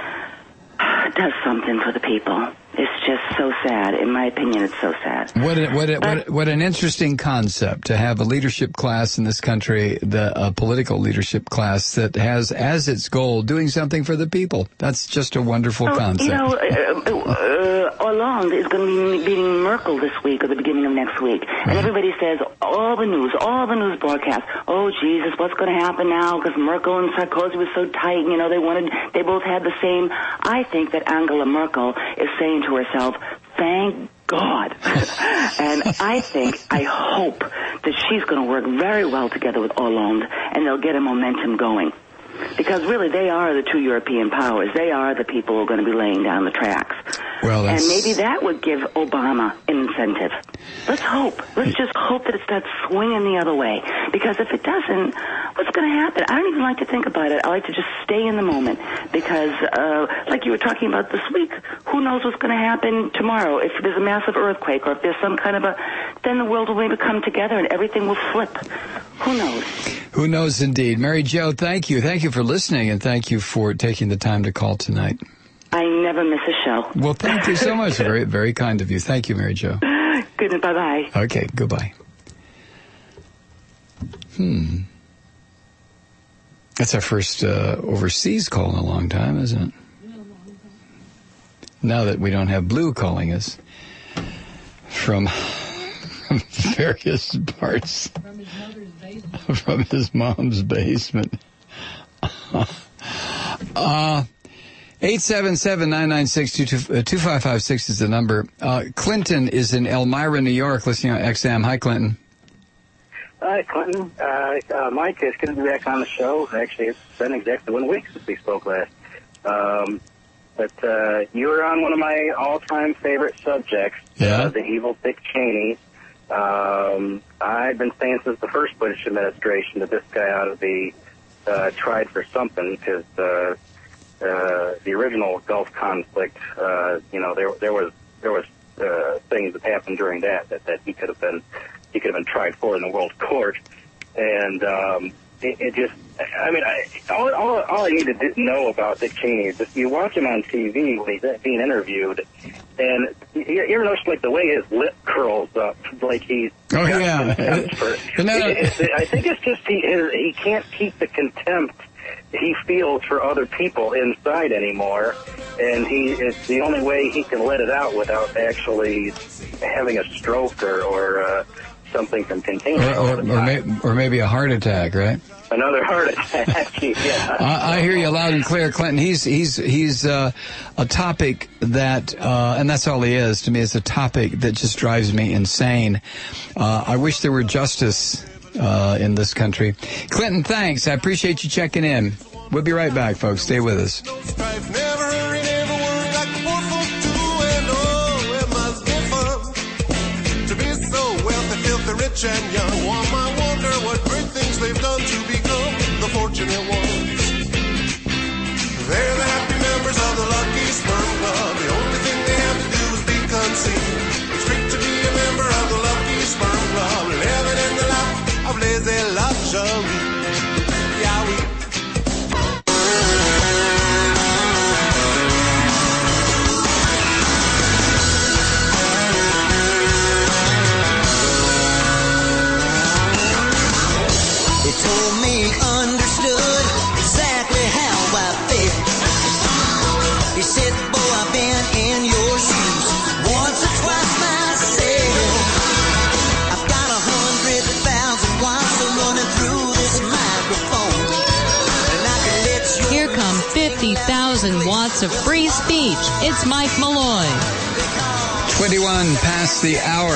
does something for the people. It's just so sad. In my opinion, it's so sad. What a, what a, what, a, what an interesting concept to have a leadership class in this country, the uh, political leadership class that has as its goal doing something for the people. That's just a wonderful so, concept. You know, uh, uh, Hollande is going to be meeting Merkel this week or the beginning of next week. And mm-hmm. everybody says, all the news, all the news broadcasts, oh, Jesus, what's going to happen now? Because Merkel and Sarkozy were so tight, you know, they wanted, they both had the same. I think that Angela Merkel is saying to herself, thank God. And I think, I hope that she's going to work very well together with Hollande and they'll get a momentum going. Because really they are the two European powers. They are the people who are going to be laying down the tracks. Well, that's... And maybe that would give Obama an incentive. Let's hope. Let's just hope that it starts swinging the other way. Because if it doesn't, what's going to happen? I don't even like to think about it. I like to just stay in the moment. Because, uh, like you were talking about this week, who knows what's going to happen tomorrow? If there's a massive earthquake or if there's some kind of a... Then the world will maybe come together and everything will flip. Who knows? Who knows indeed. Mary Jo, thank you. Thank you for listening, and thank you for taking the time to call tonight. I never miss a show. Well, thank you so much. Very, very kind of you. Thank you, Mary Jo. Good, bye-bye. Okay, goodbye. Hmm. That's our first uh, overseas call in a long time, isn't it? Now that we don't have Blue calling us from, from various parts. From his mother's basement. From his mom's basement. uh... eight seven seven, nine nine six, two five five six is the number. Uh, Clinton is in Elmira, New York, listening on X M. Hi, Clinton. Hi, Clinton. Uh, uh, Mike is going to be back on the show. Actually, it's been exactly one week since we spoke last. Um, but uh, you were on one of my all-time favorite subjects, yeah? uh, the evil Dick Cheney. Um, I've been saying since the first Bush administration that this guy ought to be uh, tried for something because... Uh, Uh, the original Gulf conflict, uh, you know, there there was there was uh, things that happened during that, that that he could have been he could have been tried for in the world court, and um, it, it just, I mean, I, all, all all I need to know about Dick Cheney is just you watch him on T V when he's being interviewed, and you, you ever notice like the way his lip curls up, like he's oh yeah, for, it, it, I think it's just he his, he can't keep the contempt he feels for other people inside anymore, and he it's the only way he can let it out without actually having a stroke or, or uh, something from containing or, or, or, may, or maybe a heart attack, right? Another heart attack. Yeah. I, I hear you loud and clear, Clinton. He's he's he's uh, a topic that, uh, and that's all he is to me. It's a topic that just drives me insane. Uh, I wish there were justice Uh, in this country. Clinton, thanks. I appreciate you checking in. We'll be right back, folks. Stay with us. To be so wealthy, filthy, rich and young, one might wonder what great things they've done to become the fortunate ones. They're the happy members of the Lucky Sperm Club. The only thing they have to do is be conceived. It's great to be a member of the Lucky Sperm Club, living in the life of lazy luxury. Yeah, we... He told me he understood exactly how I feel. He said, boy, I've been in your shoes once or twice myself. I've got a hundred thousand watts running through this microphone, and I can let you... Here come fifty thousand watts of free speech. It's Mike Malloy. twenty-one past the hour.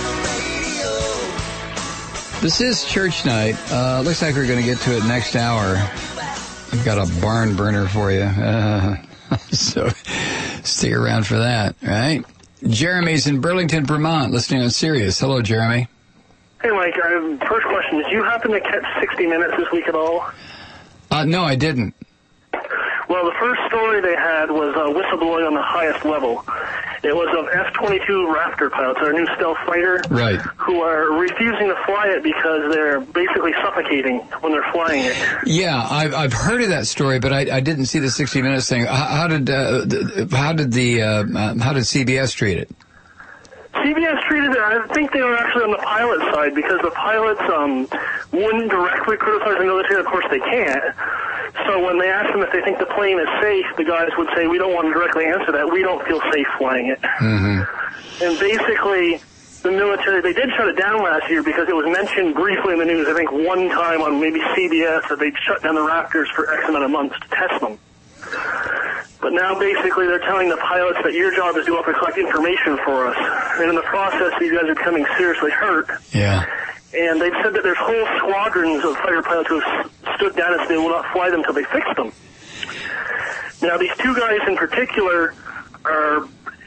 This is church night. Uh, looks like we're going to get to it next hour. I've got a barn burner for you. Uh, so stick around for that, right? Jeremy's in Burlington, Vermont, listening on Sirius. Hello, Jeremy. Hey, Mike. Uh, first question. Did you happen to catch sixty minutes this week at all? Uh, no, I didn't. Well, the first story they had was uh, whistleblowing on the highest level. It was of F twenty-two Raptor pilots, our new stealth fighter, right, who are refusing to fly it because they're basically suffocating when they're flying it. Yeah, I've I've heard of that story, but I, I didn't see the sixty minutes thing. How, how did uh, how did the uh, how did C B S treat it? C B S treated it, I think they were actually on the pilot side because the pilots um, wouldn't directly criticize the military. Of course, they can't. So when they asked them if they think the plane is safe, the guys would say, we don't want to directly answer that. We don't feel safe flying it. Mm-hmm. And basically, the military, they did shut it down last year because it was mentioned briefly in the news, I think one time on maybe C B S, that they'd shut down the Raptors for X amount of months to test them. But now basically they're telling the pilots that your job is to go up and collect information for us. And in the process, these guys are becoming seriously hurt. Yeah. And they've said that there's whole squadrons of fighter pilots who have stood down and said they will not fly them until they fix them. Now, these two guys in particular are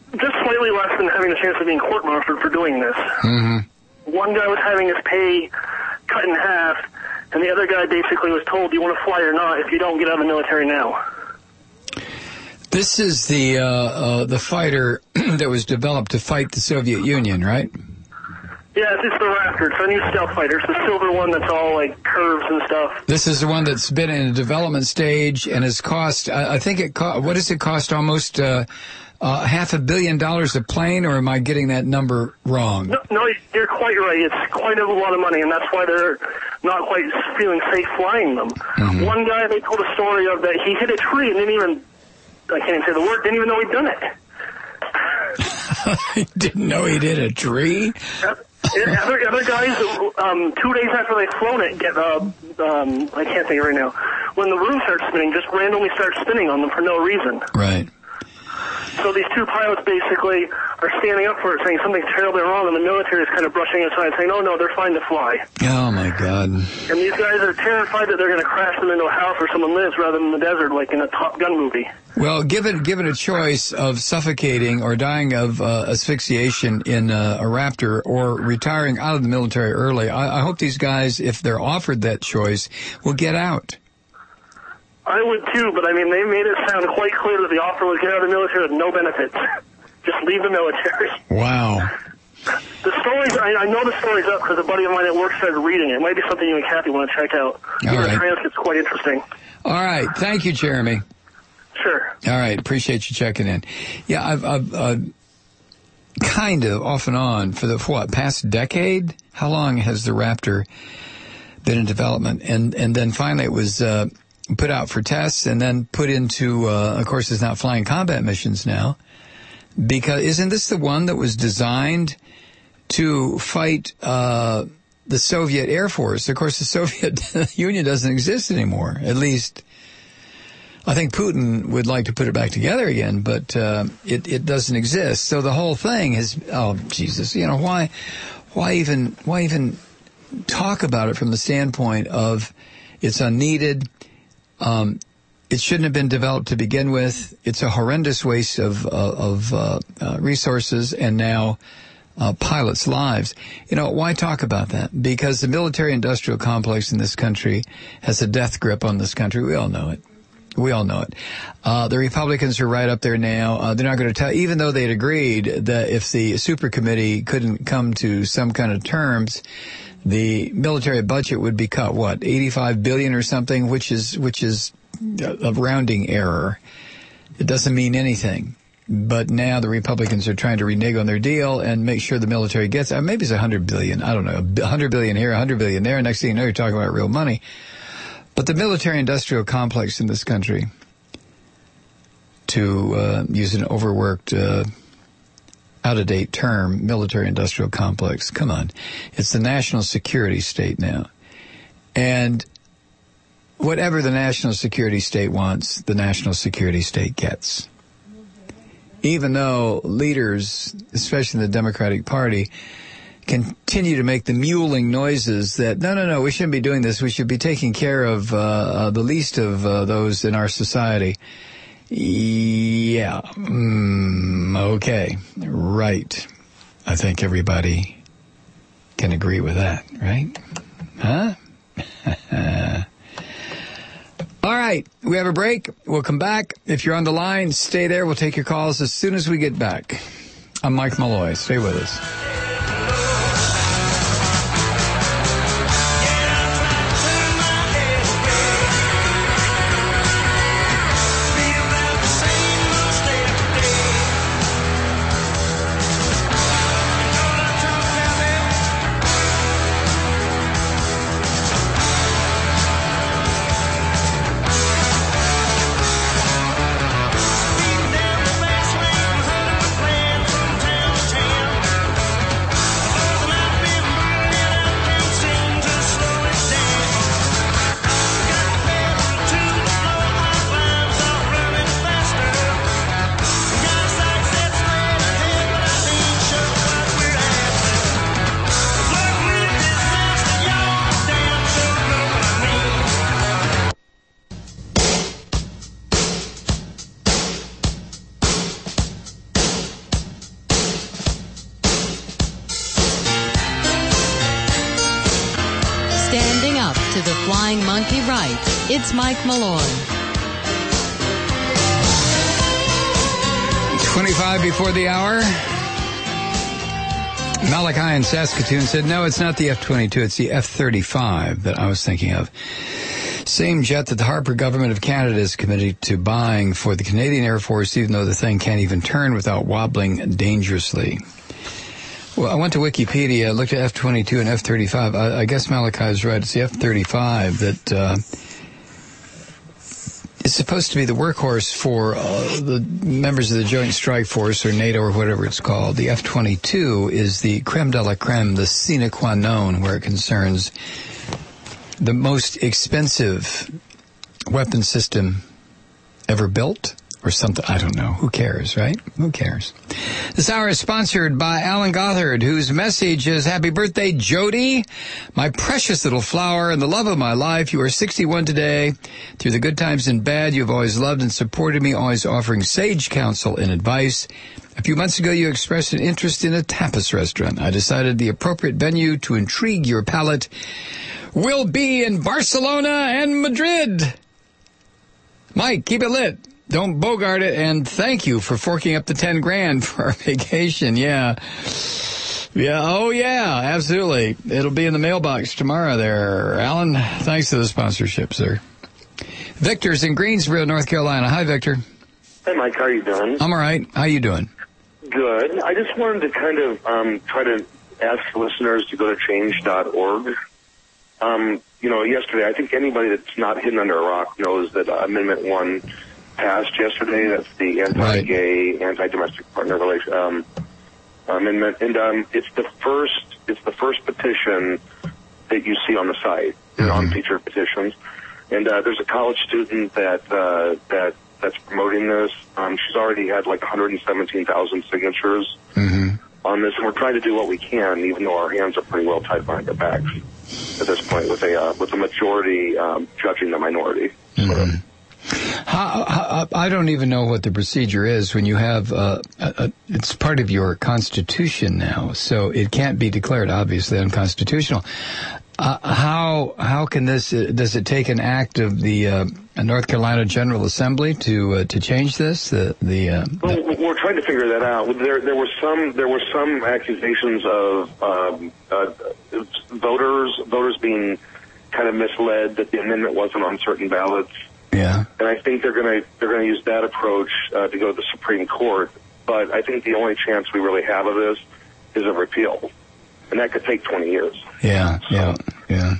just slightly less than having the chance of being court-martialed for doing this. Mm-hmm. One guy was having his pay cut in half, and the other guy basically was told, do you want to fly or not? If you don't, get out of the military now. This is the uh, uh, the fighter that was developed to fight the Soviet Union, right? Yeah, it's, it's the Raptor. It's a new stealth fighter. It's the silver one that's all, like, curves and stuff. This is the one that's been in a development stage and has cost, I, I think it cost, what does it cost, almost uh, uh, half a billion dollars a plane, or am I getting that number wrong? No, no, you're quite right. It's quite a lot of money, and that's why they're not quite feeling safe flying them. Mm-hmm. One guy, they told a story of that he hit a tree and didn't even, I can't even say the word, didn't even know he'd done it. He didn't know he hit a tree? Other, other guys, um, two days after they've flown it, get, uh, um, I can't think of it right now, when the room starts spinning, just randomly starts spinning on them for no reason. Right. So these two pilots basically are standing up for it, saying something's terribly wrong, and the military is kind of brushing it aside, saying, oh, no, they're fine to fly. Oh, my God. And these guys are terrified that they're going to crash them into a house where someone lives rather than in the desert, like in a Top Gun movie. Well, given given a choice of suffocating or dying of uh, asphyxiation in uh, a Raptor or retiring out of the military early, I, I hope these guys, if they're offered that choice, will get out. I would too, but I mean, they made it sound quite clear that the offer was get out of the military with no benefits. Just leave the military. Wow. The stories, I, I know the story's up because a buddy of mine at work started reading it. It might be something you and Kathy want to check out. All right. The transcript's quite interesting. All right. Thank you, Jeremy. Sure. All right. Appreciate you checking in. Yeah, I've, I've uh, kind of off and on for the, for what, past decade? How long has the Raptor been in development? And, and then finally it was, uh, put out for tests and then put into, uh, of course, it's not flying combat missions now. Because isn't this the one that was designed to fight uh, the Soviet Air Force? Of course, the Soviet Union doesn't exist anymore. At least, I think Putin would like to put it back together again, but uh, it, it doesn't exist. So the whole thing is, oh, Jesus, you know, why, why even, why even talk about it from the standpoint of it's unneeded, um, it shouldn't have been developed to begin with. It's a horrendous waste of uh, of uh, uh, resources and now uh, pilots' lives. You know, why talk about that? Because the military-industrial complex in this country has a death grip on this country. We all know it. We all know it. Uh, the Republicans are right up there now. Uh, they're not going to tell, even though they'd agreed that if the super committee couldn't come to some kind of terms, the military budget would be cut, what, eighty-five billion dollars or something, which is which is a rounding error. It doesn't mean anything. But now the Republicans are trying to renege on their deal and make sure the military gets, uh, maybe it's one hundred billion dollars. I don't know, one hundred billion dollars here, one hundred billion dollars there. Next thing you know, you're talking about real money. But the military-industrial complex in this country, to uh, use an overworked, uh, out-of-date term, military-industrial complex, come on. It's the national security state now. And whatever the national security state wants, the national security state gets. Even though leaders, especially in the Democratic Party, continue to make the mewling noises that, no, no, no, we shouldn't be doing this. We should be taking care of uh, uh, the least of uh, those in our society. Yeah. Mm, okay. Right. I think everybody can agree with that, right? Huh? All right, we have a break. We'll come back. If you're on the line, stay there. We'll take your calls as soon as we get back. I'm Mike Malloy. Stay with us. to the Flying Monkey right. It's Mike Malloy. twenty-five before the hour. Malachi in Saskatoon said, no, it's not the F twenty-two, it's the F thirty-five that I was thinking of. Same jet that the Harper government of Canada is committed to buying for the Canadian Air Force, even though the thing can't even turn without wobbling dangerously. Well, I went to Wikipedia, looked at F twenty-two and F thirty-five. I, I guess Malachi is right. It's the F thirty-five that uh, is supposed to be the workhorse for uh, the members of the Joint Strike Force or NATO or whatever it's called. The F twenty-two is the creme de la creme, the sine qua non where it concerns the most expensive weapon system ever built. Or something, I don't know. Who cares, right? Who cares? This hour is sponsored by Alan Gothard, whose message is, happy birthday, Jody, my precious little flower and the love of my life. You are sixty-one today. Through the good times and bad, you've always loved and supported me, always offering sage counsel and advice. A few months ago, you expressed an interest in a tapas restaurant. I decided the appropriate venue to intrigue your palate will be in Barcelona and Madrid. Mike, keep it lit. Don't bogart it, and thank you for forking up the ten grand for our vacation. Yeah. Yeah, oh yeah, absolutely. It'll be in the mailbox tomorrow there. Alan, thanks for the sponsorship, sir. Victor's in Greensboro, North Carolina. Hi, Victor. Hey, Mike, how are you doing? I'm all right. How you doing? Good. I just wanted to kind of um, try to ask listeners to go to change dot org. Um, you know, yesterday, I think anybody that's not hidden under a rock knows that uh, Amendment one passed yesterday. That's the anti-gay, right. anti-domestic partner relation um, amendment, and um, it's the first. It's the first petition that you see on the site, mm-hmm. on featured petitions. And uh, there's a college student that uh, that that's promoting this. Um, she's already had like one hundred seventeen thousand signatures mm-hmm. on this, and we're trying to do what we can, even though our hands are pretty well tied behind our backs at this point, with a uh, with the majority um, judging the minority. Mm-hmm. Sort of. How, how, I don't even know what the procedure is when you have, uh, a, a, it's part of your constitution now, so it can't be declared obviously unconstitutional. Uh, how how can this, uh, does it take an act of the uh, North Carolina General Assembly to uh, to change this? The the, uh, well, the we're trying to figure that out. There there were some there were some accusations of um, uh, voters voters being kind of misled that the amendment wasn't on certain ballots. Yeah, and I think they're going to they're going to use that approach uh, to go to the Supreme Court. But I think the only chance we really have of this is a repeal, and that could take twenty years. Yeah, so, yeah, yeah.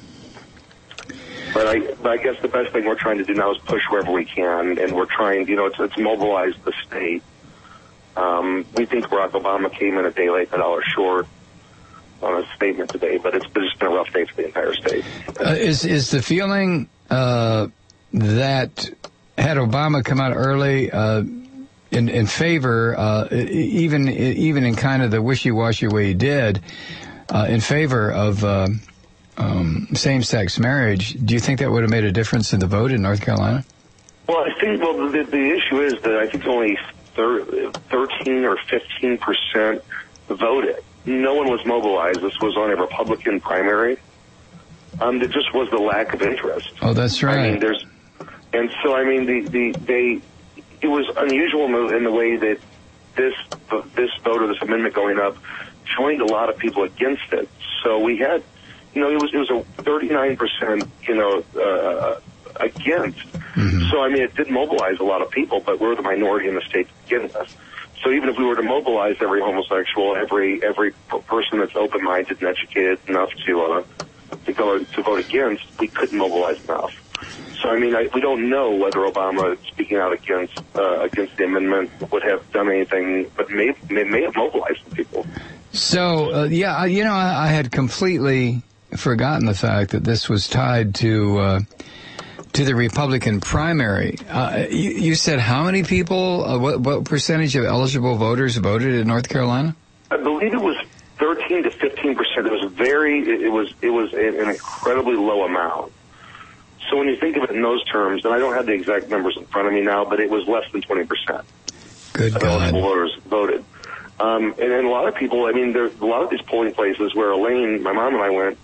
But I, but I guess the best thing we're trying to do now is push wherever we can, and we're trying, you know, it's, it's mobilize the state. Um, we think Barack Obama came in a day late, a dollar short on a statement today, but it's just been a rough day for the entire state. Uh, is is the feeling uh, that had Obama come out early uh, in in favor, uh, even even in kind of the wishy-washy way he did, uh, in favor of uh, um, same-sex marriage, do you think that would have made a difference in the vote in North Carolina? Well, I think well the, the issue is that I think only thir- thirteen or fifteen percent voted. No one was mobilized. This was on a Republican primary. Um, there just was the lack of interest. Oh, that's right. I mean, there's, and so I mean, the, the they, it was unusual in the way that this this vote or this amendment going up joined a lot of people against it. So we had, you know, it was it was a thirty-nine percent, you know, uh, against. Mm-hmm. So I mean, it did mobilize a lot of people, but we're the minority in the state to begin with. So even if we were to mobilize every homosexual, every every person that's open-minded and educated enough to uh, to go to vote against, we couldn't mobilize enough. So I mean, I, we don't know whether Obama speaking out against uh, against the amendment would have done anything, but may may, may have mobilized some people. So uh, yeah, you know, I, I had completely forgotten the fact that this was tied to. Uh, To the Republican primary. Uh, you, you said how many people, uh, what, what percentage of eligible voters voted in North Carolina? I believe it was thirteen to fifteen percent. It was very, it was, it was an incredibly low amount. So when you think of it in those terms, and I don't have the exact numbers in front of me now, but it was less than twenty percent. Good of God. eligible voters voted. Um, and then a lot of people, I mean, there's a lot of these polling places where Elaine, my mom and I went,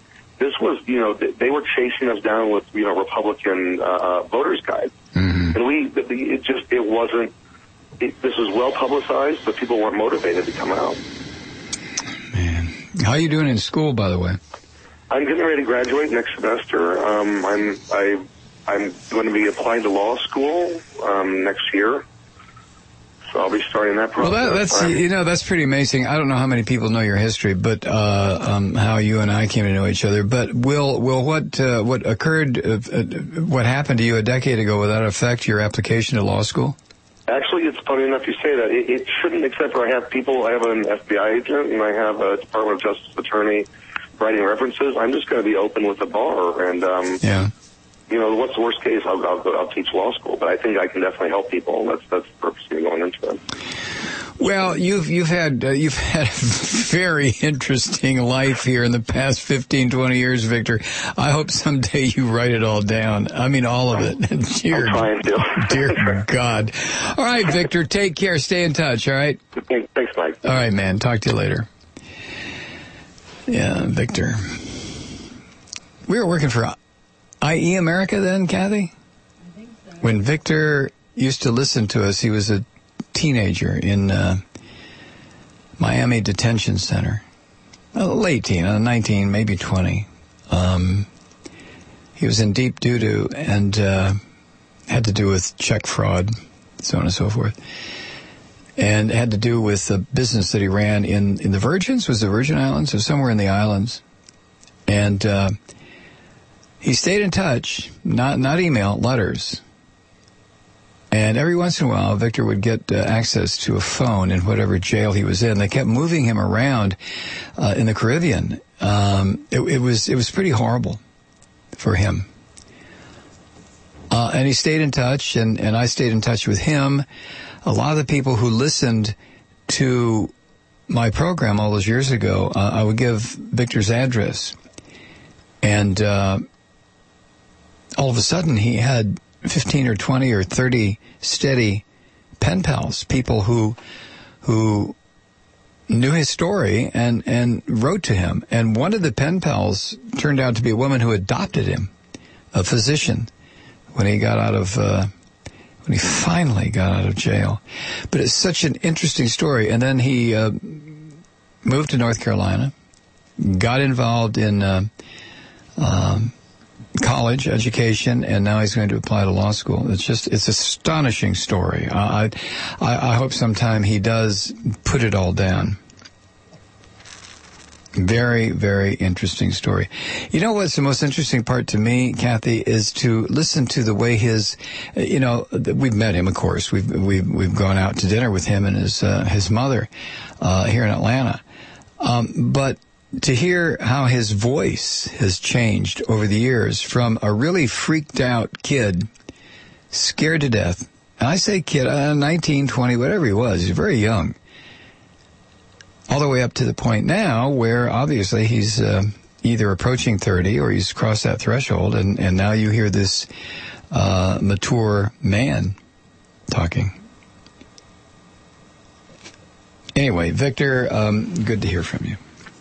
This was, you know, they, they were chasing us down with, you know, Republican uh, voters' guide. Mm-hmm. And we, it just, it wasn't, it, this was well publicized, but people weren't motivated to come out. Man. How are you doing in school, by the way? I'm getting ready to graduate next semester. Um, I'm, I, I'm going to be applying to law school um, next year. So I'll be starting that process. Well, that, that's, you know, that's pretty amazing. I don't know how many people know your history, but, uh, um, how you and I came to know each other. But will, will what, uh, what occurred, uh, uh, what happened to you a decade ago, will that affect your application to law school? Actually, it's funny enough you say that. It, it shouldn't, except for I have people, I have an F B I agent and I have a Department of Justice attorney writing references. I'm just going to be open with the bar and, um, yeah. You know, what's the worst case? I'll, I'll, I'll teach law school, but I think I can definitely help people. That's that's the purpose of me going into it. Well, you've you've had uh, you've had a very interesting life here in the past fifteen, twenty years, Victor. I hope someday you write it all down. I mean, all of it. Dear, I'm trying to. Dear God. All right, Victor, take care. Stay in touch, all right? Thanks, Mike. All right, man. Talk to you later. Yeah, Victor. We were working for I E America then, Kathy? I think so. When Victor used to listen to us, he was a teenager in uh, Miami Detention Center. Uh, late teen, uh, nineteen, maybe twenty. Um, he was in deep doo-doo and uh, had to do with check fraud, so on and so forth. And it had to do with a business that he ran in, in the Virgins, was the Virgin Islands, or somewhere in the islands. And uh, he stayed in touch, not not email, letters. And every once in a while, Victor would get uh, access to a phone in whatever jail he was in. They kept moving him around uh, in the Caribbean. Um, it, it was it was pretty horrible for him. Uh, and he stayed in touch, and, and I stayed in touch with him. A lot of the people who listened to my program all those years ago, uh, I would give Victor's address. And uh, all of a sudden, he had fifteen or twenty or thirty steady pen pals, people who who knew his story and, and wrote to him. And one of the pen pals turned out to be a woman who adopted him, a physician, when he got out of, uh, when he finally got out of jail. But it's such an interesting story. And then he uh, moved to North Carolina, got involved in uh, um, college education, and now he's going to apply to law school. It's just, it's an astonishing story. I, I, I hope sometime he does put it all down. Very, very interesting story. You know what's the most interesting part to me, Kathy, is to listen to the way his, you know, we've met him, of course. We've we've we've gone out to dinner with him and his uh, his mother uh, here in Atlanta. Um, but to hear how his voice has changed over the years from a really freaked out kid, scared to death, and I say kid, uh, nineteen, twenty, whatever he was, he's very young, all the way up to the point now where obviously he's uh, either approaching thirty or he's crossed that threshold, and, and now you hear this uh, mature man talking. Anyway, Victor, um, good to hear from you.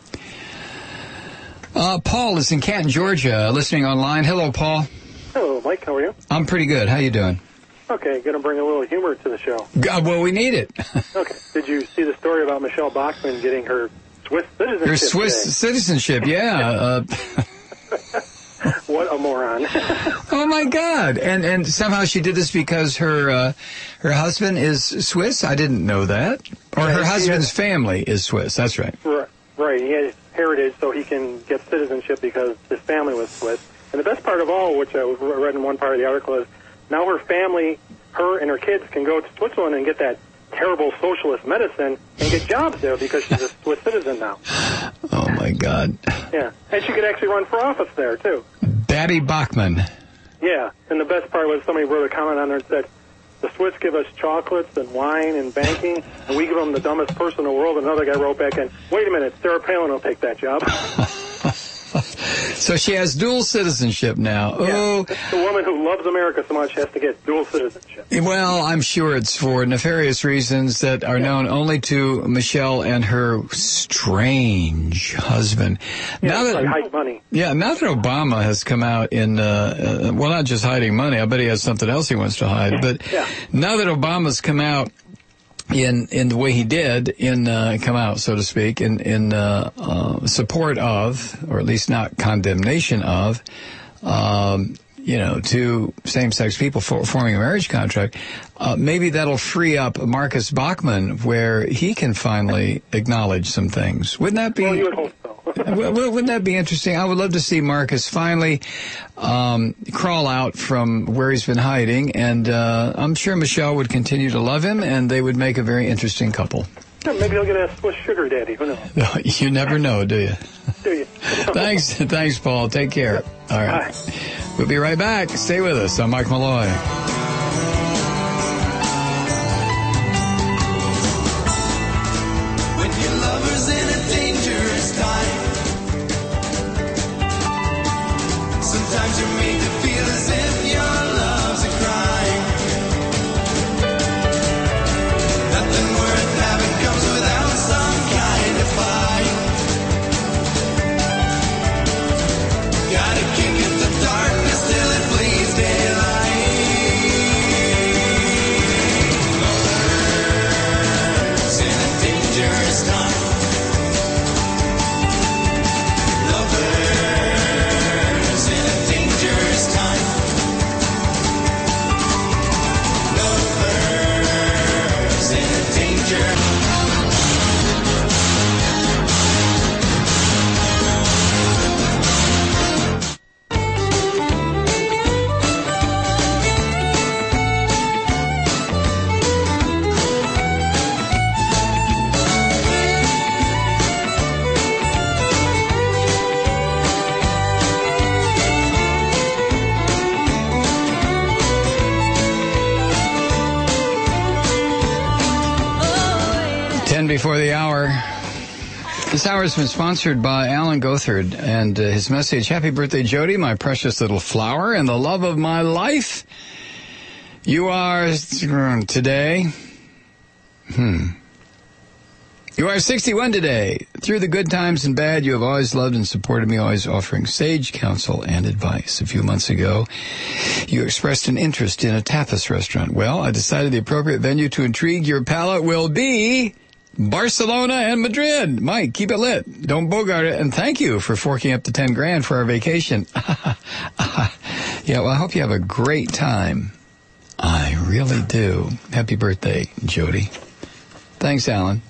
Uh, Paul is in Canton, Georgia, listening online. Hello, Paul. Hello, Mike. How are you? I'm pretty good. How you doing? Okay, going to bring a little humor to the show. God, well, we need it. Okay. Did you see the story about Michelle Bachmann getting her Swiss citizenship? Her Swiss today? citizenship, yeah. uh, What a moron. Oh, my God. And and somehow she did this because her uh, her husband is Swiss? I didn't know that. Or her husband's has, family is Swiss. That's right. Right. Right. He has heritage, so he can get citizenship because his family was Swiss. And the best part of all, which I read in one part of the article, is now her family, her and her kids, can go to Switzerland and get that terrible socialist medicine and get jobs there because she's a Swiss citizen now. Oh, my God. Yeah. And she could actually run for office there, too. Betty Bachmann. Yeah. And the best part was somebody wrote a comment on there and said, the Swiss give us chocolates and wine and banking, and we give them the dumbest person in the world. And another guy wrote back in, wait a minute, Sarah Palin will take that job. So she has dual citizenship now. Yeah. Oh, The woman who loves America so much has to get dual citizenship. well, I'm sure it's for nefarious reasons that are known only to Michelle and her strange husband. Yeah, now it's that like hide money. Yeah, now that Obama has come out in, uh, uh, well, not just hiding money, I bet he has something else he wants to hide, but Yeah. now that Obama's come out in in the way he did, in uh, come out, so to speak, in, in uh, uh, support of, or at least not condemnation of, um, you know, two same-sex people for, forming a marriage contract, uh, maybe that'll free up Marcus Bachmann where he can finally acknowledge some things. Wouldn't that be... Well, you would hope so. Well, wouldn't that be interesting? I would love to see Marcus finally um, crawl out from where he's been hiding, and uh, I'm sure Michelle would continue to love him, and they would make a very interesting couple. Yeah, maybe he'll get a Swiss sugar daddy. Who knows? You never know, do you? Do you? Thanks, thanks, Paul. Take care. All right. Bye. We'll be right back. Stay with us. I'm Mike Malloy. When your lover's in a dangerous time, sometimes you're made to feel as if your love's a crime. Nothing worth having comes without some kind of fight. Gotta kick at the darkness till it bleeds daylight. Lovers in a dangerous time. Lovers in a dangerous time. Lovers in a danger. Ten before the hour. This hour has been sponsored by Alan Gothard and uh, his message, Happy birthday, Jody, my precious little flower and the love of my life. You are today. Hmm. You are sixty-one today. Through the good times and bad, you have always loved and supported me, always offering sage counsel and advice. A few months ago, you expressed an interest in a tapas restaurant. Well, I decided the appropriate venue to intrigue your palate will be Barcelona and Madrid. Mike, keep it lit. Don't bogart it. And thank you for forking up the ten grand for our vacation. Yeah, well, I hope you have a great time. I really do. Happy birthday, Jody. Thanks, Alan.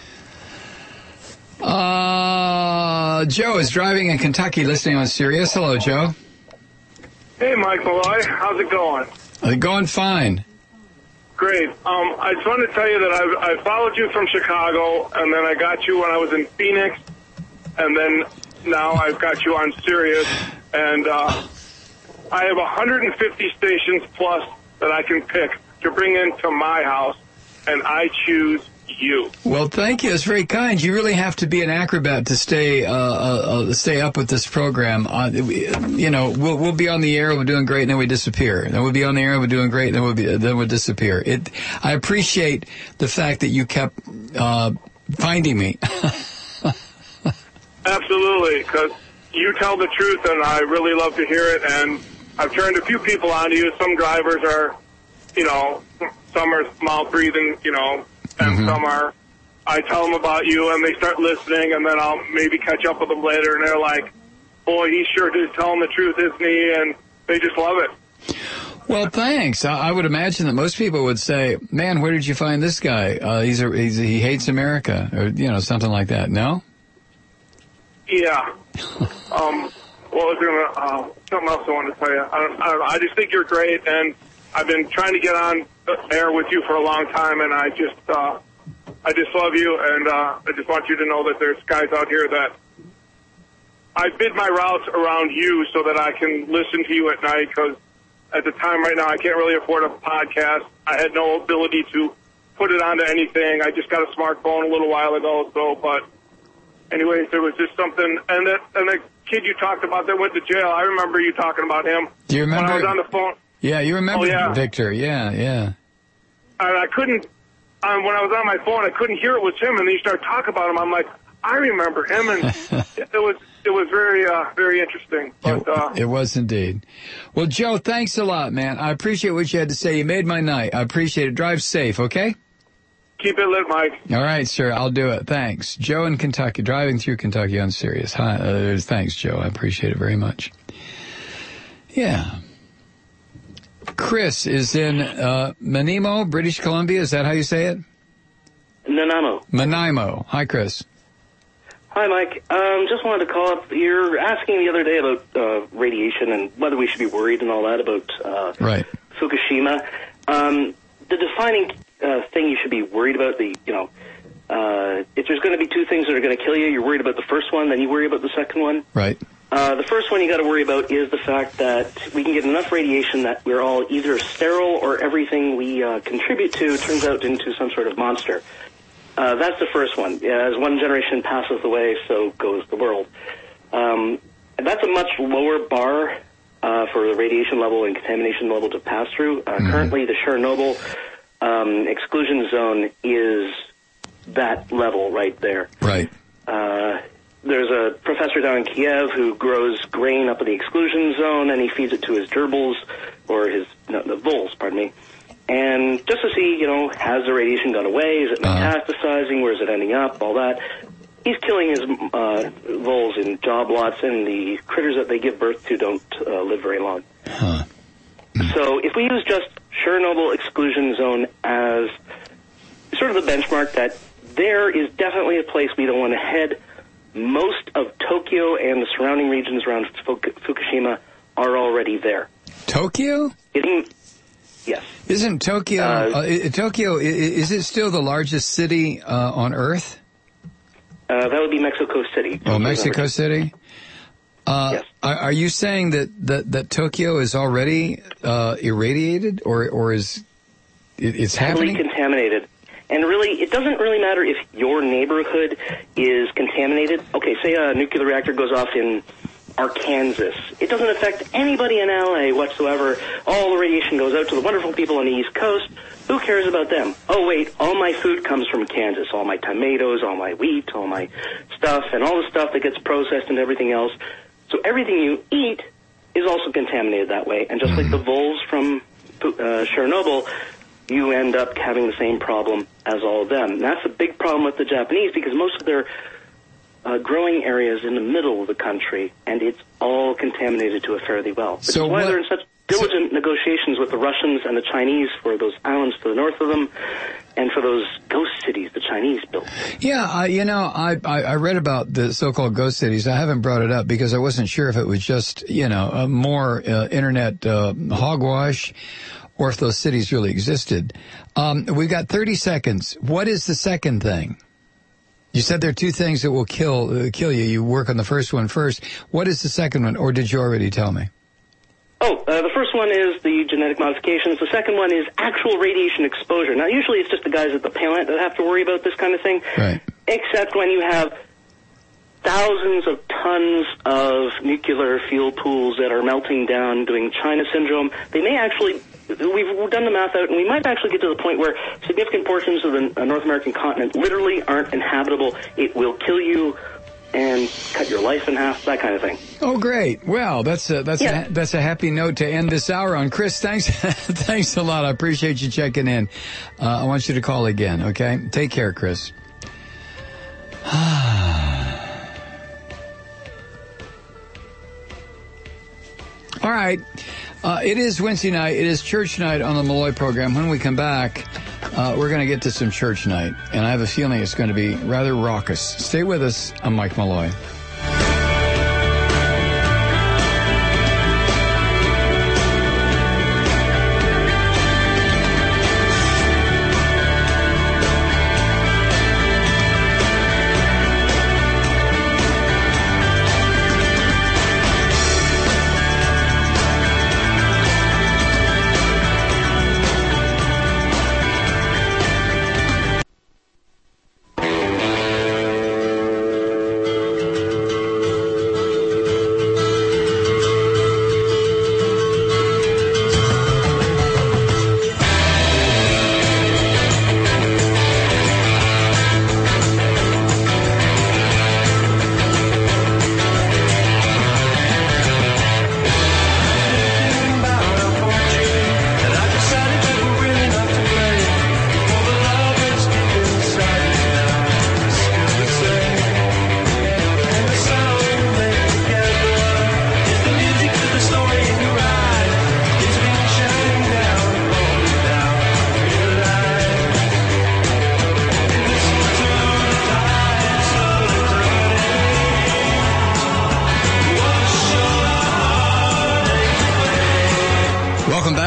Uh, Joe is driving in Kentucky listening on Sirius. Hello, Joe. Hey, Mike Malloy. How's it going? Uh, going fine. Great. Um, I just wanted to tell you that I, I followed you from Chicago, and then I got you when I was in Phoenix, and then now I've got you on Sirius, and uh, I have one hundred fifty stations plus that I can pick to bring into my house, and I choose you. Well, thank you. It's very kind. You really have to be an acrobat to stay uh, uh, stay up with this program. Uh, you know, we'll we'll be on the air, we're doing great, and then we disappear. Then we'll be on the air, we're doing great, and then we'll be then we'll disappear. It. I appreciate the fact that you kept uh, finding me. Absolutely, because you tell the truth, and I really love to hear it. And I've turned a few people on to you. Some drivers are, you know, some are mouth breathing, you know. And Mm-hmm. some are, I tell them about you, and they start listening, and then I'll maybe catch up with them later, and they're like, boy, he sure is telling the truth, isn't he? And they just love it. Well, thanks. I, I would imagine that most people would say, man, where did you find this guy? Uh, he's a, he's a, he hates America, or, you know, something like that. No? Yeah. um, what was there, uh, something else I wanted to tell you. I don't, I don't know. I just think you're great, and I've been trying to get on air with you for a long time, and I just, uh, I just love you, and uh, I just want you to know that there's guys out here that I bid my routes around you so that I can listen to you at night, because at the time right now I can't really afford a podcast. I had no ability to put it onto anything. I just got a smartphone a little while ago, so, but anyways, there was just something, and that, and the kid you talked about that went to jail. I remember you talking about him. Do you remember? When I was on the phone. Yeah, you remember Oh, yeah. Victor. Yeah, yeah. I, I couldn't, um, when I was on my phone, I couldn't hear it was him, and then you started talking about him. I'm like, I remember him, and it was it was very, uh, very interesting. But, uh, It was indeed. Well, Joe, thanks a lot, man. I appreciate what you had to say. You made my night. I appreciate it. Drive safe, okay? keep it lit, Mike. All right, sir. I'll do it. Thanks. Joe in Kentucky, driving through Kentucky on Sirius. Hi. Uh, thanks, Joe. I appreciate it very much. Yeah. Chris is in uh, Nanaimo, British Columbia. Is that how you say it? Nanaimo. Nanaimo. Hi, Chris. Hi, Mike. Um, just wanted to call up. You're asking the other day about uh, radiation and whether we should be worried and all that about uh, right. Fukushima. Um, the defining uh, thing you should be worried about, the you know, uh, if there's going to be two things that are going to kill you, you're worried about the first one, then you worry about the second one. Right. Uh, the first one you got to worry about is the fact that we can get enough radiation that we're all either sterile or everything we uh, contribute to turns out into some sort of monster. Uh, that's the first one. As one generation passes away, so goes the world. Um, that's a much lower bar uh, for the radiation level and contamination level to pass through. Uh, mm-hmm. Currently, the Chernobyl um, exclusion zone is that level right there. Right. Uh, there's a professor down in Kiev who grows grain up in the exclusion zone, and he feeds it to his gerbils, or his, no, the voles, pardon me. And just to see, you know, has the radiation gone away? Is it metastasizing? Where is it ending up? All that. He's killing his uh, voles in job lots, and the critters that they give birth to don't uh, live very long. Huh. So if we use just Chernobyl exclusion zone as sort of the benchmark, that there is definitely a place we don't want to head. Most of Tokyo and the surrounding regions around Fukushima are already there. Tokyo? Getting... Yes. Isn't Tokyo, uh, uh, Tokyo, is it still the largest city uh, on Earth? Uh, that would be Mexico City. Oh, Mexico City? Uh, yes. Are, are you saying that, that, that Tokyo is already uh, irradiated, or or is it, it's heavily happening? contaminated? And really, it doesn't really matter if your neighborhood is contaminated. Okay, say a nuclear reactor goes off in Arkansas. It doesn't affect anybody in L A whatsoever. All the radiation goes out to the wonderful people on the East Coast. Who cares about them? Oh, wait, all my food comes from Kansas. All my tomatoes, all my wheat, all my stuff, and all the stuff that gets processed and everything else. So everything you eat is also contaminated that way. And just like the voles from uh, Chernobyl, you end up having the same problem as all of them. And that's a big problem with the Japanese, because most of their Uh, growing areas in the middle of the country, and it's all contaminated to a fairly well. Which So is why what- they're in such diligent negotiations with the Russians and the Chinese for those islands to the north of them, and for those ghost cities the Chinese built. Yeah, I, you know, I, I, I read about the so-called ghost cities. I haven't brought it up because I wasn't sure if it was just, you know, a more uh, internet uh, hogwash, or if those cities really existed. Um, we've got thirty seconds. What is the second thing? You said there are two things that will kill uh, kill you. You work on the first one first. What is the second one, or did you already tell me? Oh, uh, the first one is the genetic modifications. The second one is actual radiation exposure. Now, usually it's just the guys at the plant that have to worry about this kind of thing. Right. Except when you have thousands of tons of nuclear fuel pools that are melting down, doing China syndrome. They may actually... We've done the math out, and we might actually get to the point where significant portions of the North American continent literally aren't inhabitable. It will kill you and cut your life in half, that kind of thing. Oh, great. Well, that's a, that's Yeah. a, that's a happy note to end this hour on. Chris, thanks, thanks a lot. I appreciate you checking in. Uh, I want you to call again, okay? Take care, Chris. All right. Uh, it is Wednesday night. It is church night on the Malloy program. When we come back, uh, we're going to get to some church night, and I have a feeling it's going to be rather raucous. Stay with us. I'm Mike Malloy.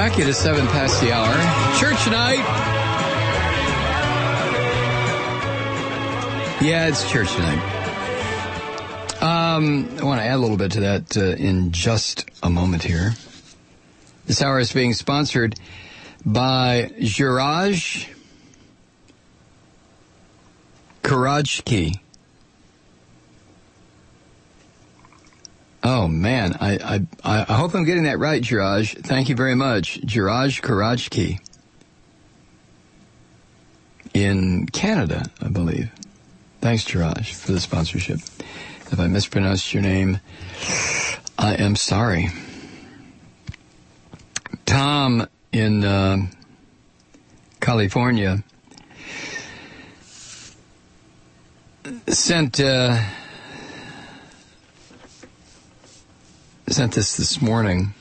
o'clock. It is seven past the hour. Church night. Yeah, it's church night. Um, I want to add a little bit to that uh, in just a moment here. This hour is being sponsored by Juraj Karajki. Oh, man, I, I I hope I'm getting that right, Jiraj. Thank you very much. Jiraj Karajki. In Canada, I believe. Thanks, Jiraj, for the sponsorship. If I mispronounced your name, I am sorry. Tom in uh, California sent... Uh, sent this this morning.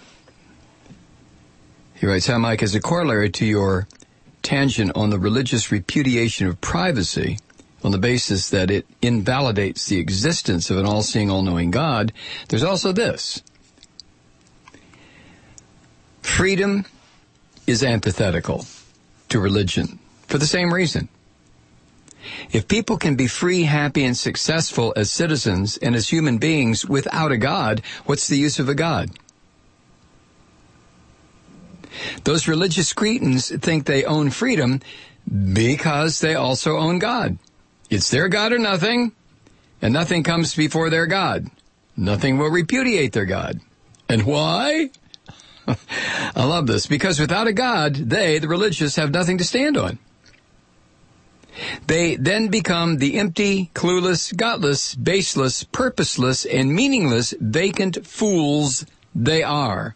He writes, "Hi, Mike, as a corollary to your tangent on the religious repudiation of privacy on the basis that it invalidates the existence of an all-seeing, all-knowing God, there's also this. Freedom is antithetical to religion for the same reason. If people can be free, happy, and successful as citizens and as human beings without a God, what's the use of a God? Those religious cretins think they own freedom because they also own God. It's their God or nothing, and nothing comes before their God. Nothing will repudiate their God. And why? I love this. Because without a God, they, the religious, have nothing to stand on. They then become the empty, clueless, godless, baseless, purposeless, and meaningless, vacant fools they are.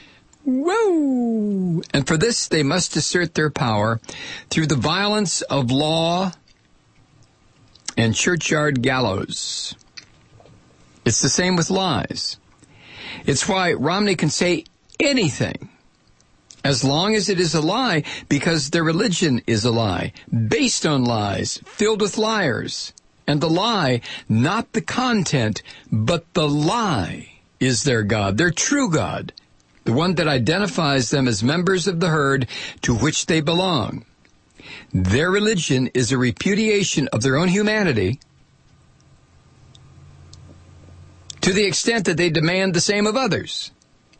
Woo! And for this, they must assert their power through the violence of law and churchyard gallows. It's the same with lies. It's why Romney can say anything, as long as it is a lie, because their religion is a lie, based on lies, filled with liars. And the lie, not the content, but the lie, is their God, their true God, the one that identifies them as members of the herd to which they belong. Their religion is a repudiation of their own humanity to the extent that they demand the same of others.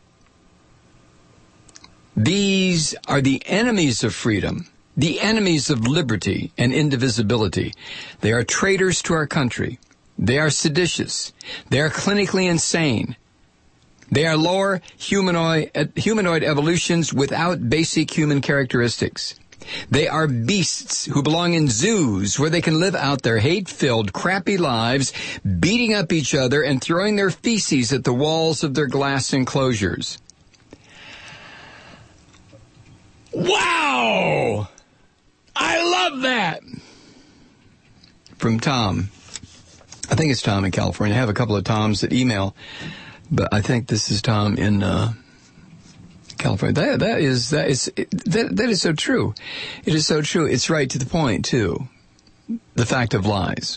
These are the enemies of freedom, the enemies of liberty and indivisibility. They are traitors to our country. They are seditious. They are clinically insane. They are lower humanoid, humanoid evolutions without basic human characteristics. They are beasts who belong in zoos where they can live out their hate-filled, crappy lives, beating up each other and throwing their feces at the walls of their glass enclosures. Wow! I love that! From Tom. I think it's Tom in California. I have a couple of Toms that email, but I think this is Tom in uh, California. That that is that is that that is so true. It is so true. It's right to the point too. The fact of lies.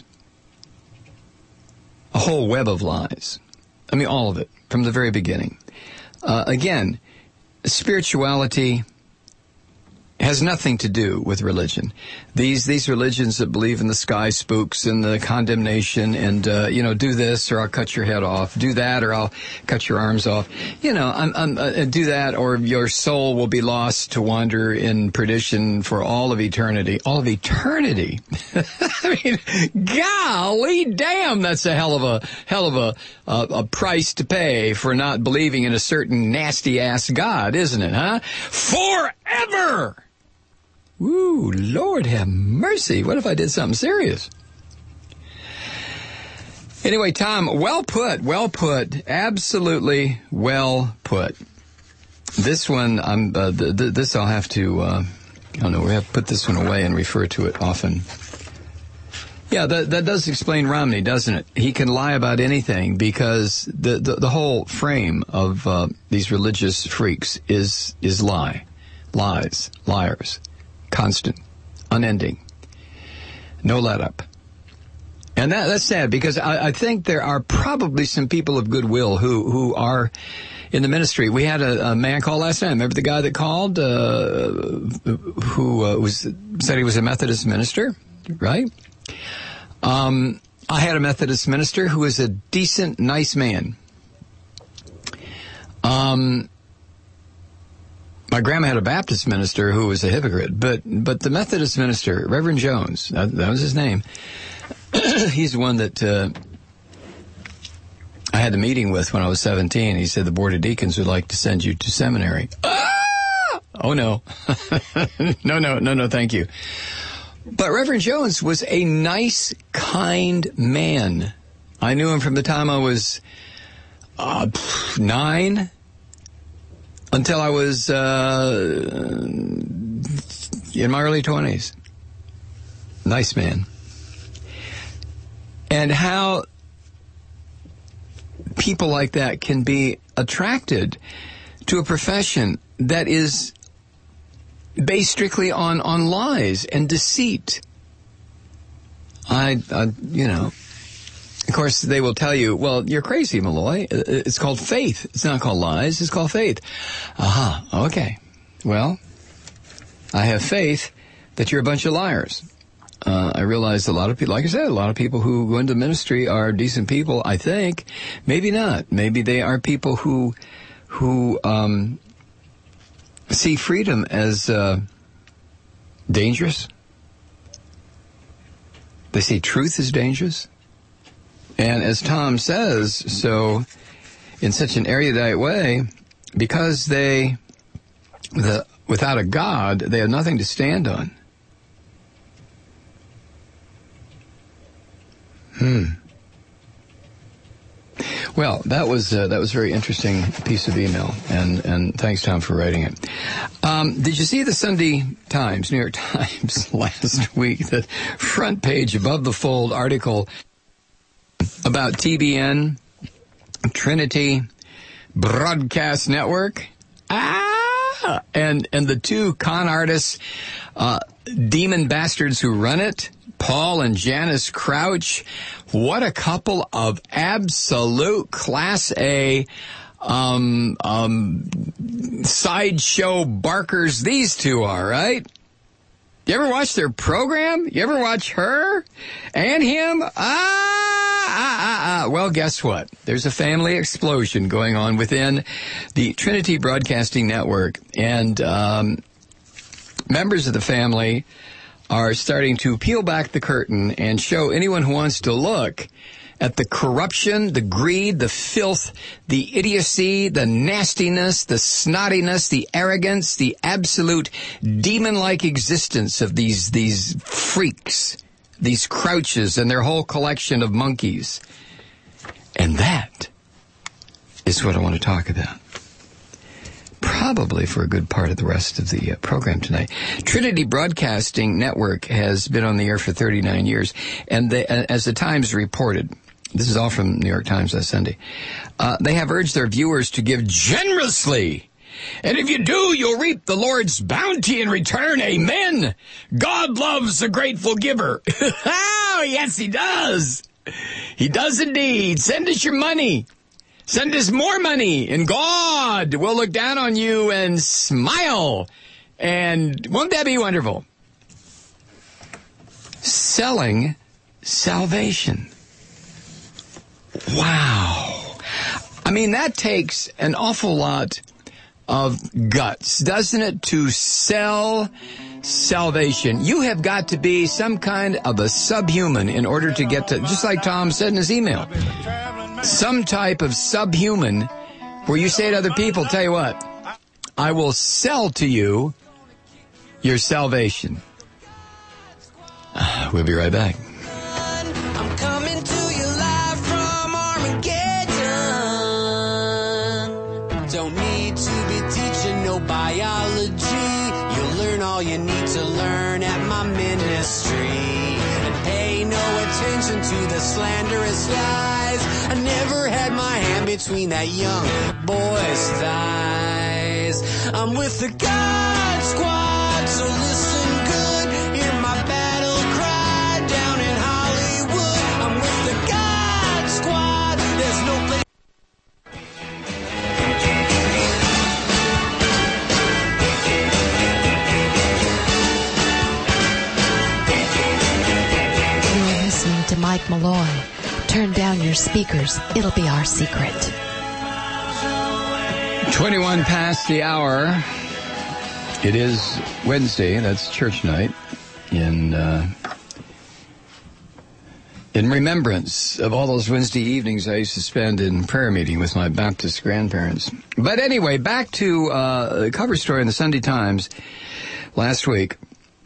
A whole web of lies. I mean, all of it from the very beginning. Uh, again, spirituality has nothing to do with religion. These these religions that believe in the sky spooks and the condemnation and, uh, you know, do this or I'll cut your head off, do that or I'll cut your arms off. You know, I'm, I'm, uh, do that or your soul will be lost to wander in perdition for all of eternity. All of eternity? I mean, golly damn, that's a hell of a, hell of a, uh, a price to pay for not believing in a certain nasty-ass God, isn't it, huh? Forever! Woo, Lord have mercy. What if I did something serious? Anyway, Tom, well put, well put, absolutely well put. This one, I'm, uh, th- th- this I'll have to, uh, I don't know, we have to put this one away and refer to it often. Yeah, that, that does explain Romney, doesn't it? He can lie about anything because the, the, the whole frame of uh, these religious freaks is, is lie, lies, liars. Constant, unending, no let up. And that, that's sad because I, I think there are probably some people of goodwill who, who are in the ministry. We had a, a man call last night. Remember the guy that called, uh, who uh, was said he was a Methodist minister, right? Um, I had a Methodist minister who was a decent, nice man. Um, my grandma had a Baptist minister who was a hypocrite, but but the Methodist minister, Reverend Jones, that, that was his name. He's the one that uh, I had the meeting with when I was seventeen. He said the Board of Deacons would like to send you to seminary. Ah! Oh, no. no, no, no, no, thank you. But Reverend Jones was a nice, kind man. I knew him from the time I was uh, nine until I was uh, in my early twenties. Nice man. And how people like that can be attracted to a profession that is based strictly on, on lies and deceit. I, I, you know, of course, they will tell you, well, you're crazy, Malloy. It's called faith. It's not called lies. It's called faith. Aha, okay. Well, I have faith that you're a bunch of liars. Uh, I realize a lot of people, like I said, a lot of people who go into ministry are decent people, I think. Maybe not. Maybe they are people who, who, um, see freedom as, uh, dangerous. They see truth as dangerous. And as Tom says, so in such an erudite way, because they, the, without a God, they have nothing to stand on. Hmm. Well, that was uh, that was a very interesting piece of email, and, and thanks, Tom, for writing it. Um, did you see the Sunday Times, New York Times, last week, the front page above the fold article about T B N, Trinity Broadcast Network? Ah! And, and the two con artists, uh, demon bastards who run it, Paul and Janice Crouch. What a couple of absolute Class A um, um, sideshow barkers these two are, right? You ever watch their program? You ever watch her and him? Ah, ah, ah, ah. Well, guess what? There's a family explosion going on within the Trinity Broadcasting Network, and um, members of the family are starting to peel back the curtain and show anyone who wants to look at the corruption, the greed, the filth, the idiocy, the nastiness, the snottiness, the arrogance, the absolute demon-like existence of these, these freaks, these Crouches and their whole collection of monkeys. And that is what I want to talk about. Probably for a good part of the rest of the uh, program tonight. Trinity Broadcasting Network has been on the air for thirty-nine years, and they, uh, as the Times reported, this is all from New York Times last Sunday, uh, they have urged their viewers to give generously, and if you do, you'll reap the Lord's bounty in return. Amen. God loves a grateful giver. Oh, yes, he does. He does indeed. Send us your money. Send us more money, and God will look down on you and smile. And won't that be wonderful? Selling salvation. Wow. I mean, that takes an awful lot of guts, doesn't it, to sell salvation? You have got to be some kind of a subhuman in order to get to, just like Tom said in his email, some type of subhuman where you say to other people, tell you what, I will sell to you your salvation. We'll be right back. I'm coming to you live from Armageddon. Don't need to be teaching no biology. You'll learn all you need to learn at my ministry. And pay no attention to the slanderous lies. I never had my hand between that young boy's thighs. I'm with the God Squad, so listen good. Hear my battle cry down in Hollywood. I'm with the God Squad. There's no place. Mike Malloy. Turn down your speakers. It'll be our secret. twenty-one past the hour. It is Wednesday. That's church night in uh, in remembrance of all those Wednesday evenings I used to spend in prayer meeting with my Baptist grandparents. But anyway, back to uh, the cover story in the Sunday Times last week.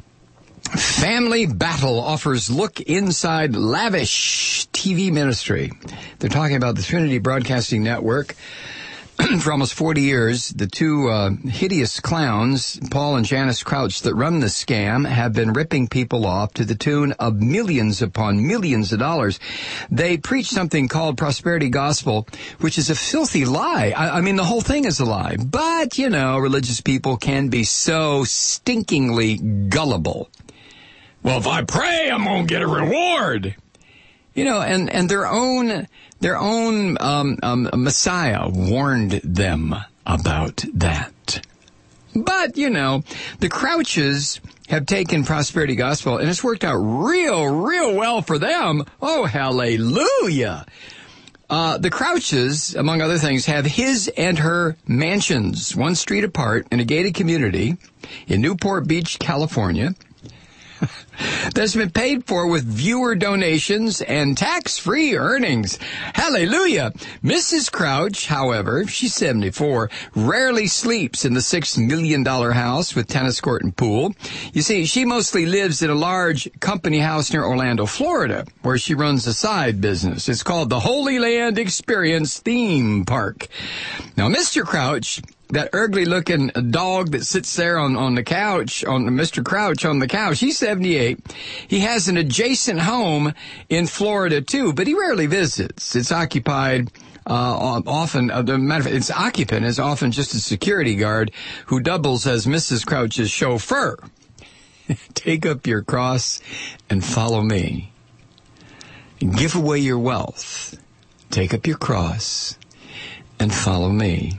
Family Battle offers look inside lavish T V ministry. They're talking about the Trinity Broadcasting Network. For almost forty years, the two uh, hideous clowns, Paul and Janice Crouch, that run the scam, have been ripping people off to the tune of millions upon millions of dollars. They preach something called prosperity gospel, which is a filthy lie. I, I mean, the whole thing is a lie. But, you know, religious people can be so stinkingly gullible. Well, if I pray, I'm going to get a reward. You know, and, and their own, their own, um, um, Messiah warned them about that. But, you know, the Crouches have taken prosperity gospel and it's worked out real, real well for them. Oh, hallelujah. Uh, the Crouches, among other things, have his and her mansions, one street apart in a gated community in Newport Beach, California. That's been paid for with viewer donations and tax-free earnings. Hallelujah. Missus Crouch, however, she's seventy-four, rarely sleeps in the six million dollars house with tennis court and pool. You see, she mostly lives in a large company house near Orlando, Florida, where she runs a side business. It's called the Holy Land Experience Theme Park. Now, Mister Crouch, that ugly-looking dog that sits there on, on the couch, on Mister Crouch on the couch, he's seventy-eight. He has an adjacent home in Florida, too, but he rarely visits. It's occupied uh, often, uh, the matter of fact, its occupant is often just a security guard who doubles as Missus Crouch's chauffeur. Take up your cross and follow me. Give away your wealth. Take up your cross and follow me.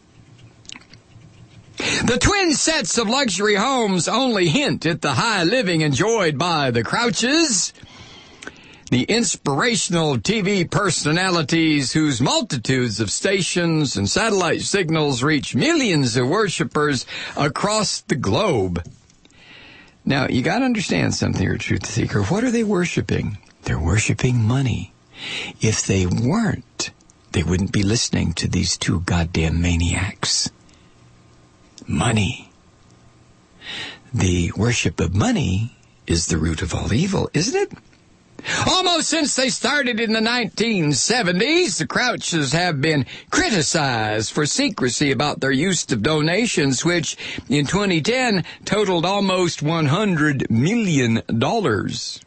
The twin sets of luxury homes only hint at the high living enjoyed by the Crouches. The inspirational T V personalities whose multitudes of stations and satellite signals reach millions of worshipers across the globe. Now, you got to understand something, you're a truth seeker. What are they worshiping? They're worshiping money. If they weren't, they wouldn't be listening to these two goddamn maniacs. Money. The worship of money is the root of all evil, isn't it? Almost since they started in the nineteen seventies, the Crouches have been criticized for secrecy about their use of donations, which in twenty ten totaled almost one hundred million dollars.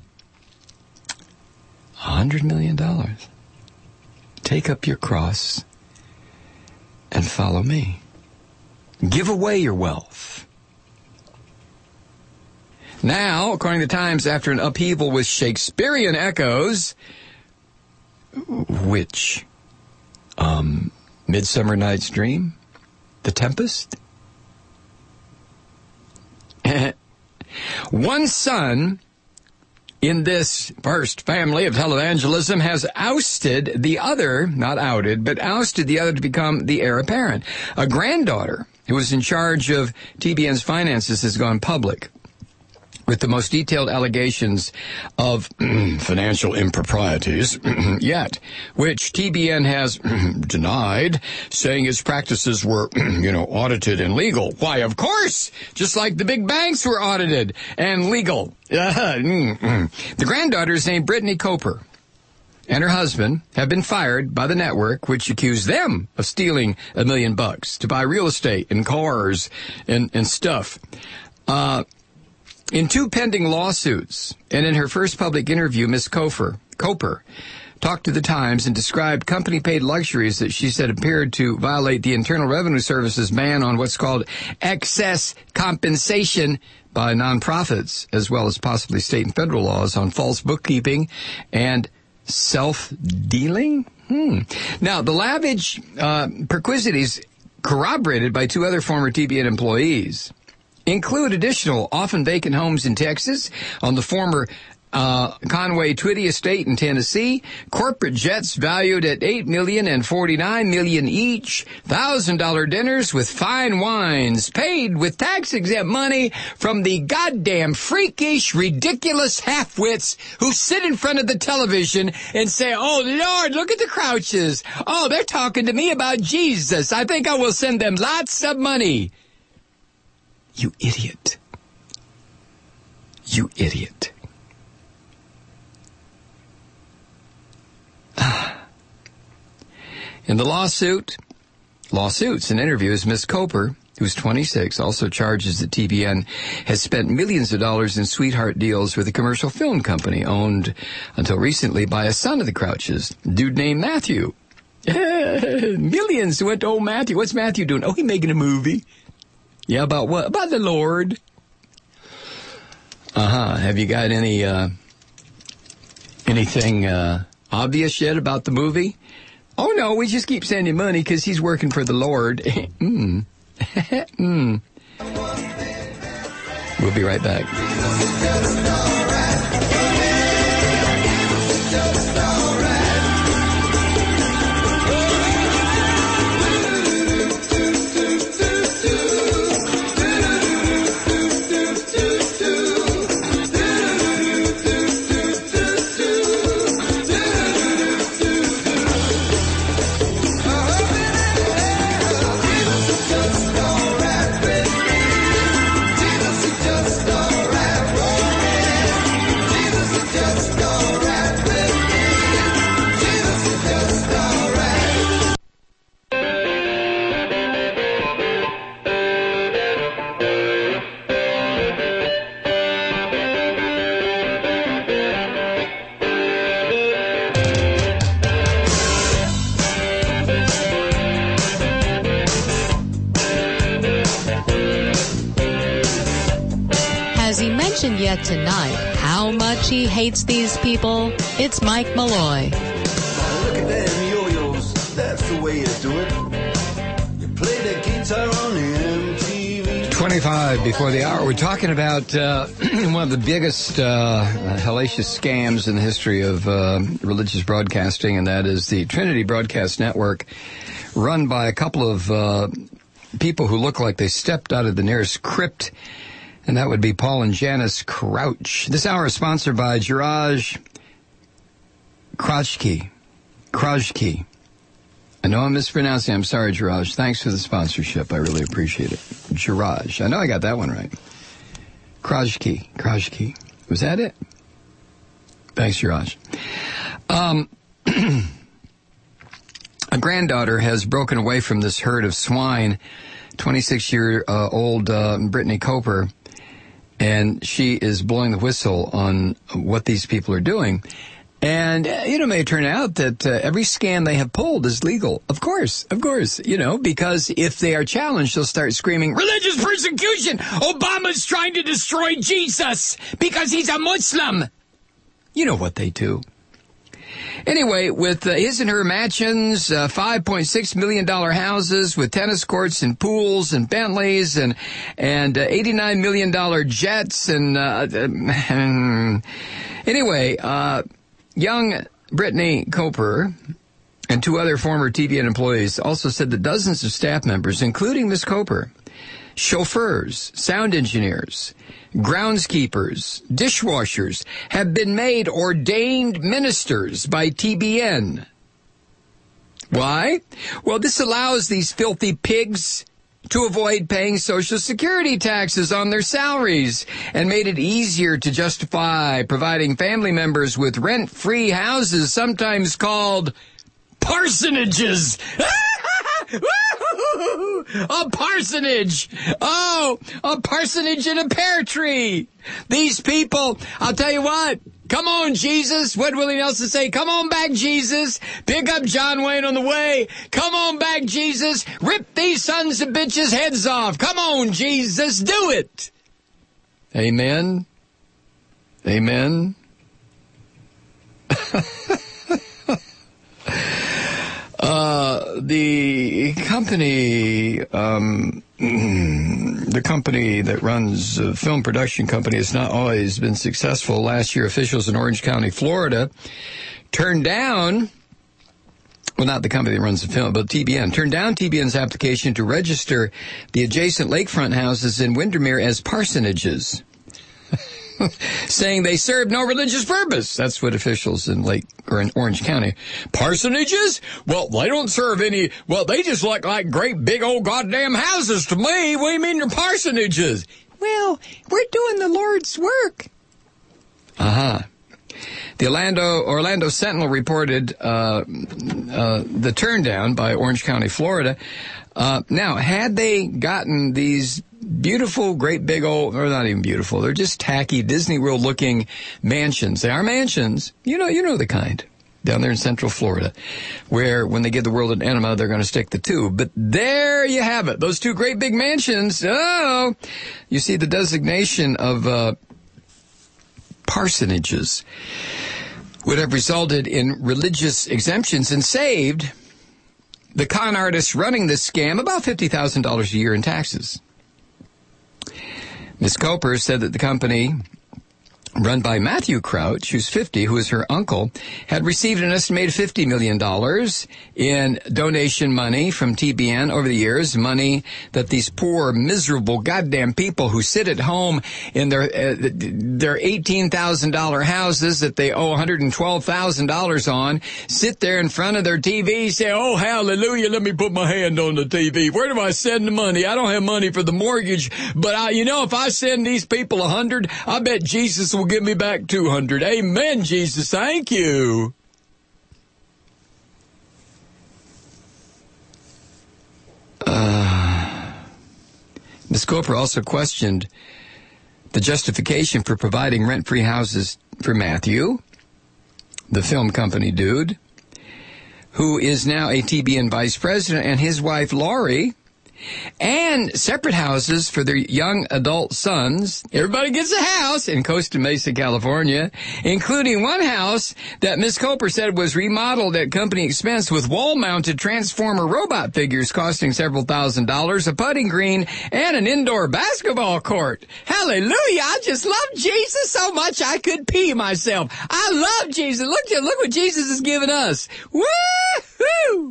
one hundred million dollars. Take up your cross and follow me. Give away your wealth. Now, according to the Times, after an upheaval with Shakespearean echoes, which, um, Midsummer Night's Dream, The Tempest, one son in this first family of televangelism has ousted the other, not outed, but ousted the other to become the heir apparent. A granddaughter who was in charge of T B N's finances has gone public with the most detailed allegations of financial improprieties yet, which T B N has denied, saying its practices were, you know, audited and legal. Why, of course, just like the big banks were audited and legal. The granddaughter is named Brittany Coper, and her husband have been fired by the network, which accused them of stealing a million bucks to buy real estate and cars and, and stuff. Uh, in two pending lawsuits, and in her first public interview, Miss Coper, Coper talked to the Times and described company-paid luxuries that she said appeared to violate the Internal Revenue Service's ban on what's called excess compensation by nonprofits, as well as possibly state and federal laws on false bookkeeping and self-dealing? Hmm. Now, the lavish uh, perquisites corroborated by two other former T B N employees include additional, often vacant homes in Texas on the former Uh, Conway Twitty Estate in Tennessee. Corporate jets valued at eight million dollars and forty-nine million dollars each. one thousand dollars dinners with fine wines paid with tax-exempt money from the goddamn freakish, ridiculous half-wits who sit in front of the television and say, oh, Lord, look at the Crouches. Oh, they're talking to me about Jesus. I think I will send them lots of money. You idiot. You idiot. In the lawsuit, lawsuits and interviews, Miss Coper, who's twenty-six, also charges that T V N has spent millions of dollars in sweetheart deals with a commercial film company owned until recently by a son of the Crouches, dude named Matthew. Millions went to old Matthew. What's Matthew doing? Oh, he's making a movie. Yeah, about what? About the Lord. Uh-huh. Have you got any, uh, anything, uh, obvious yet about the movie? Oh, no, we just keep sending money because he's working for the Lord. mm. mm. We'll be right back. Yet tonight, how much he hates these people. It's Mike Malloy. Look at them yo-yos, that's the way you do it. You play the guitar on the M T V. twenty-five before the hour. We're talking about uh, one of the biggest uh, hellacious scams in the history of uh, religious broadcasting, and that is the Trinity Broadcast Network, run by a couple of uh, people who look like they stepped out of the nearest crypt. And that would be Paul and Janice Crouch. This hour is sponsored by Jiraj Krajki. Krajki. I know I'm mispronouncing. I'm sorry, Jiraj. Thanks for the sponsorship. I really appreciate it. Jiraj. I know I got that one right. Krajki. Krajki. Was that it? Thanks, Jiraj. Um, a granddaughter has broken away from this herd of swine. twenty-six-year-old uh, Brittany Coper. And she is blowing the whistle on what these people are doing. And, uh, you know, it may turn out that uh, every scam they have pulled is legal. Of course, of course, you know, because if they are challenged, they'll start screaming, religious persecution! Obama's trying to destroy Jesus because he's a Muslim! You know what they do. Anyway, with uh, his and her mansions, uh, five point six million dollars houses with tennis courts and pools and Bentleys and and uh, eighty-nine million dollars jets and uh, uh, anyway, uh, young Brittany Coper and two other former T V N employees also said that dozens of staff members, including Miss Coper, chauffeurs, sound engineers, groundskeepers, dishwashers, have been made ordained ministers by T B N. Why? Well, this allows these filthy pigs to avoid paying Social Security taxes on their salaries and made it easier to justify providing family members with rent-free houses, sometimes called parsonages. A parsonage. Oh, a parsonage in a pear tree. These people, I'll tell you what. Come on, Jesus. What Willie Nelson say? Come on back, Jesus. Pick up John Wayne on the way. Come on back, Jesus. Rip these sons of bitches' heads off. Come on, Jesus. Do it. Amen. Amen. Uh, the company, um, mm, the company that runs a film production company has not always been successful. Last year, officials in Orange County, Florida, turned down, well, not the company that runs the film, but T B N, turned down T B N's application to register the adjacent lakefront houses in Windermere as parsonages, saying they serve no religious purpose. That's what officials in Lake or in Orange County. Parsonages? Well, they don't serve any. Well, they just look like great big old goddamn houses to me. What do you mean they're parsonages? Well, we're doing the Lord's work. Uh-huh. The Orlando, Orlando Sentinel reported uh, uh, the turndown by Orange County, Florida. Uh, now, had they gotten these beautiful, great big old, or not even beautiful, they're just tacky Disney World looking mansions. They are mansions. You know, you know the kind. Down there in Central Florida, where when they give the world an enema, they're going to stick the tube. But there you have it. Those two great big mansions. Oh, you see the designation of uh, parsonages would have resulted in religious exemptions and saved the con artists running this scam about fifty thousand dollars a year in taxes. Miz Coper said that the company, run by Matthew Crouch, who's fifty, who is her uncle, had received an estimated fifty million dollars in donation money from T B N over the years, money that these poor, miserable, goddamn people who sit at home in their uh, their eighteen thousand dollars houses that they owe one hundred twelve thousand dollars on, sit there in front of their T V, say, oh, hallelujah, let me put my hand on the T V. Where do I send the money? I don't have money for the mortgage, but I, you know, if I send these people a hundred, I bet Jesus will give me back two hundred. Amen, Jesus. Thank you. Uh, Miz Coper also questioned the justification for providing rent-free houses for Matthew, the film company dude, who is now a T B N vice president, and his wife, Laurie, and separate houses for their young adult sons. Everybody gets a house in Costa Mesa, California, including one house that Miz Coper said was remodeled at company expense with wall-mounted transformer robot figures costing several thousand dollars, a putting green, and an indoor basketball court. Hallelujah! I just love Jesus so much I could pee myself. I love Jesus. Look, look what Jesus has given us. Woo-hoo!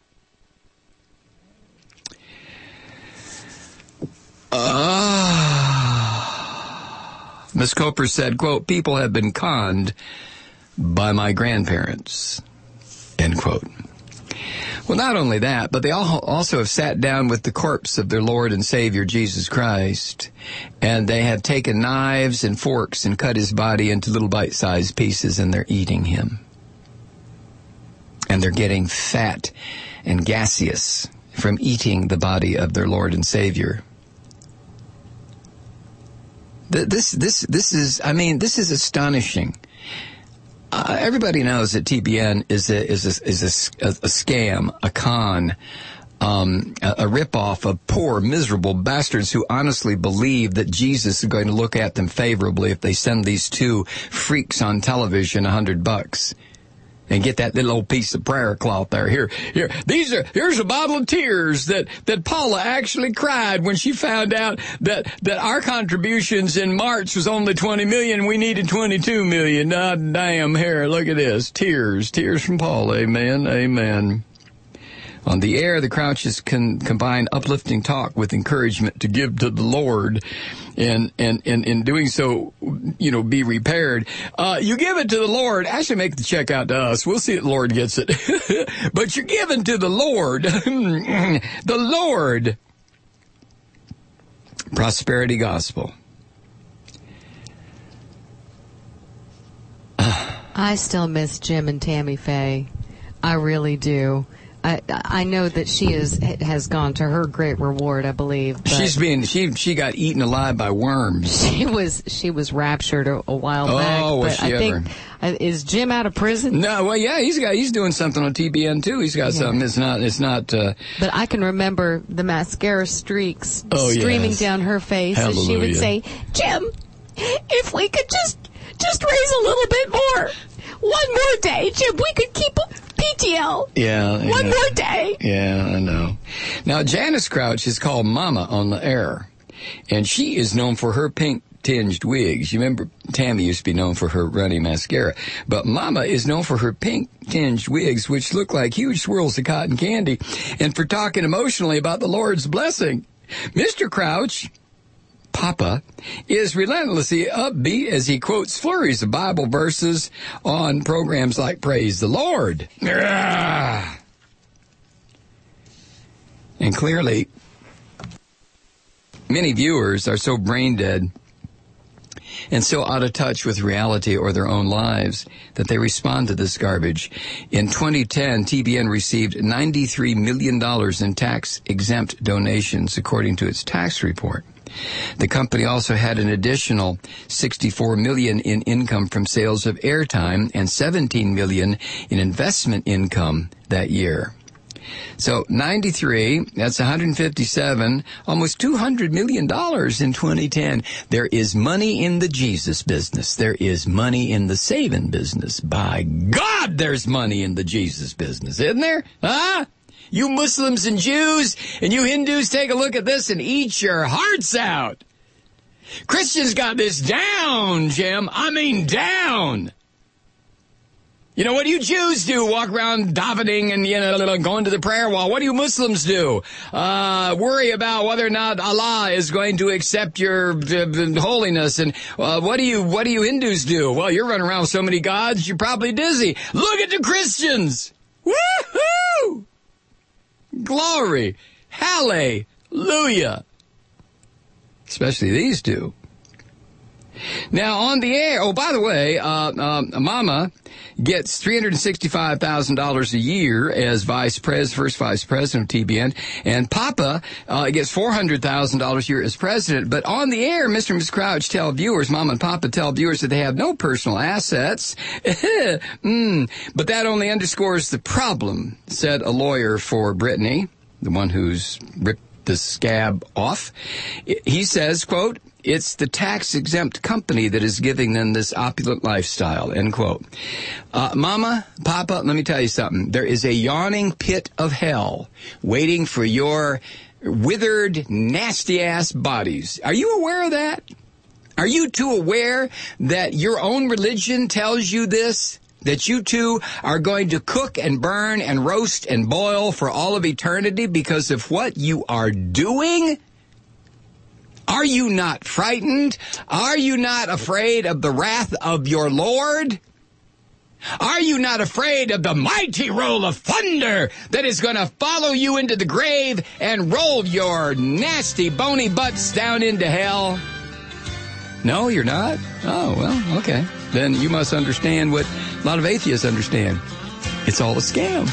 Ah. Miz Coper said, quote, people have been conned by my grandparents, end quote. Well, not only that, but they all also have sat down with the corpse of their Lord and Savior, Jesus Christ, and they have taken knives and forks and cut his body into little bite-sized pieces, and they're eating him. And they're getting fat and gaseous from eating the body of their Lord and Savior. This, this, this is, I mean, this is astonishing. Uh, everybody knows that T B N is a, is a, is a, a, a scam, a con, um, a, a ripoff of poor, miserable bastards who honestly believe that Jesus is going to look at them favorably if they send these two freaks on television a hundred bucks. And get that little old piece of prayer cloth there. Here, here. These are, here's a bottle of tears that, that Paula actually cried when she found out that, that our contributions in March was only twenty million. We needed twenty-two million. Ah, damn, here, look at this. Tears, tears from Paula. Amen, amen. On the air, the Crouches can combine uplifting talk with encouragement to give to the Lord, and and and in doing so, you know, be repaired. Uh, you give it to the Lord. Actually, make the check out to us. We'll see if the Lord gets it. But you're giving to the Lord. The Lord. Prosperity Gospel. I still miss Jim and Tammy Faye. I really do. I, I know that she is has gone to her great reward, I believe. But She's been she she got eaten alive by worms. She was she was raptured a, a while oh, back. Oh, was but she I ever? Think, uh, is Jim out of prison? No, well, yeah, he's got he's doing something on T B N too. He's got yeah. something. It's not it's not. Uh, but I can remember the mascara streaks oh, streaming yes. down her face Hallelujah. as she would say, "Jim, if we could just just raise a little bit more, one more day, Jim, we could keep." keep T L. Yeah. One yeah. more day. Yeah, I know. Now, Janice Crouch is called Mama on the air, and she is known for her pink tinged wigs. You remember Tammy used to be known for her runny mascara, but Mama is known for her pink tinged wigs, which look like huge swirls of cotton candy, and for talking emotionally about the Lord's blessing. Mister Crouch, Papa, is relentlessly upbeat as he quotes flurries of Bible verses on programs like Praise the Lord. And clearly, many viewers are so brain dead and so out of touch with reality or their own lives that they respond to this garbage. In twenty ten, T B N received ninety-three million dollars in tax-exempt donations, according to its tax report. The company also had an additional sixty-four million dollars in income from sales of airtime and seventeen million dollars in investment income that year. So ninety-three, that's one hundred fifty-seven, almost two hundred million dollars in twenty ten. There is money in the Jesus business. There is money in the saving business. By God, there's money in the Jesus business, isn't there? Huh? You Muslims and Jews and you Hindus, take a look at this and eat your hearts out. Christians got this down, Jim. I mean down. You know, what do you Jews do? Walk around davening and, you know, going to the prayer wall. What do you Muslims do? Uh, worry about whether or not Allah is going to accept your uh, holiness. And uh, what do you, what do you Hindus do? Well, you're running around with so many gods, you're probably dizzy. Look at the Christians. Woohoo! Glory. Hallelujah. Especially these two. Now, on the air, oh, by the way, uh, uh, Mama gets three hundred sixty-five thousand dollars a year as vice pres, first vice president of T B N, and Papa uh, gets four hundred thousand dollars a year as president. But on the air, Mister and Miz Crouch tell viewers, Mama and Papa tell viewers that they have no personal assets. mm, but that only underscores the problem, said a lawyer for Brittany, the one who's ripped the scab off. He says, quote, "It's the tax-exempt company that is giving them this opulent lifestyle," end quote. Uh, Mama, Papa, let me tell you something. There is a yawning pit of hell waiting for your withered, nasty-ass bodies. Are you aware of that? Are you too aware that your own religion tells you this? That you two are going to cook and burn and roast and boil for all of eternity because of what you are doing? Are you not frightened? Are you not afraid of the wrath of your Lord? Are you not afraid of the mighty roll of thunder that is going to follow you into the grave and roll your nasty bony butts down into hell? No, you're not? Oh, well, okay. Then you must understand what a lot of atheists understand. It's all a scam.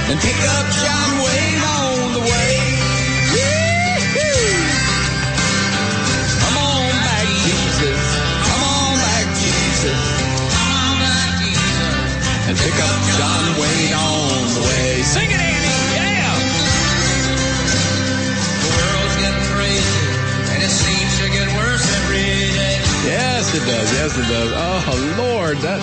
And pick up John Wayne on the way. Woo-hoo. Come on back, Jesus. Come on back, Jesus. Come on back, Jesus. And pick up John Wayne on the way. Sing it, Andy. Yeah. The world's getting crazy, and it seems to get worse every day. Yes, it does. Yes, it does. Oh, Lord. That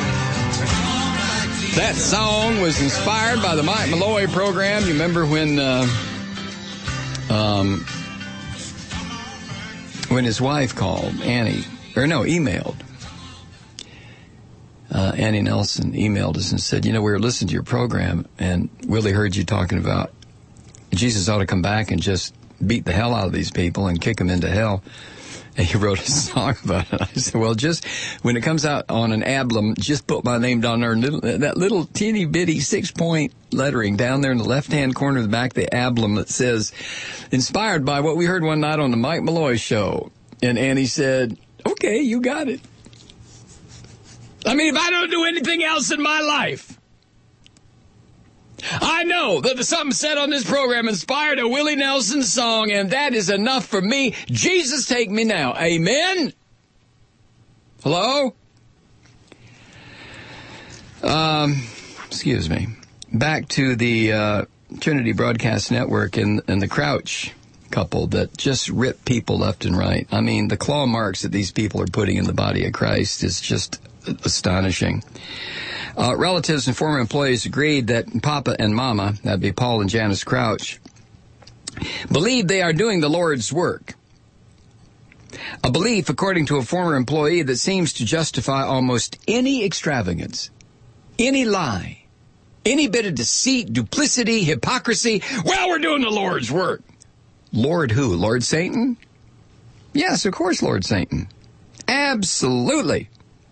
that song was inspired by the Mike Malloy program. You remember when uh, um, when his wife called, Annie, or no, emailed. Uh, Annie Nelson emailed us and said, you know, we were listening to your program, and Willie heard you talking about Jesus ought to come back and just beat the hell out of these people and kick them into hell. And he wrote a song about it. I said, well, just when it comes out on an album, just put my name down there. Little, that little teeny bitty six point lettering down there in the left-hand corner of the back of the album that says, inspired by what we heard one night on the Mike Malloy show. And Annie said, okay, you got it. I mean, if I don't do anything else in my life, I know that the something said on this program inspired a Willie Nelson song, and that is enough for me. Jesus, take me now. Amen? Hello? Um, excuse me. Back to the uh, Trinity Broadcast Network and, and the Crouch couple that just rip people left and right. I mean, the claw marks that these people are putting in the body of Christ is just astonishing. Uh, relatives and former employees agreed that Papa and Mama, that'd be Paul and Janice Crouch, believe they are doing the Lord's work. A belief, according to a former employee, that seems to justify almost any extravagance, any lie, any bit of deceit, duplicity, hypocrisy. Well, we're doing the Lord's work. Lord who? Lord Satan? Yes, of course, Lord Satan. Absolutely.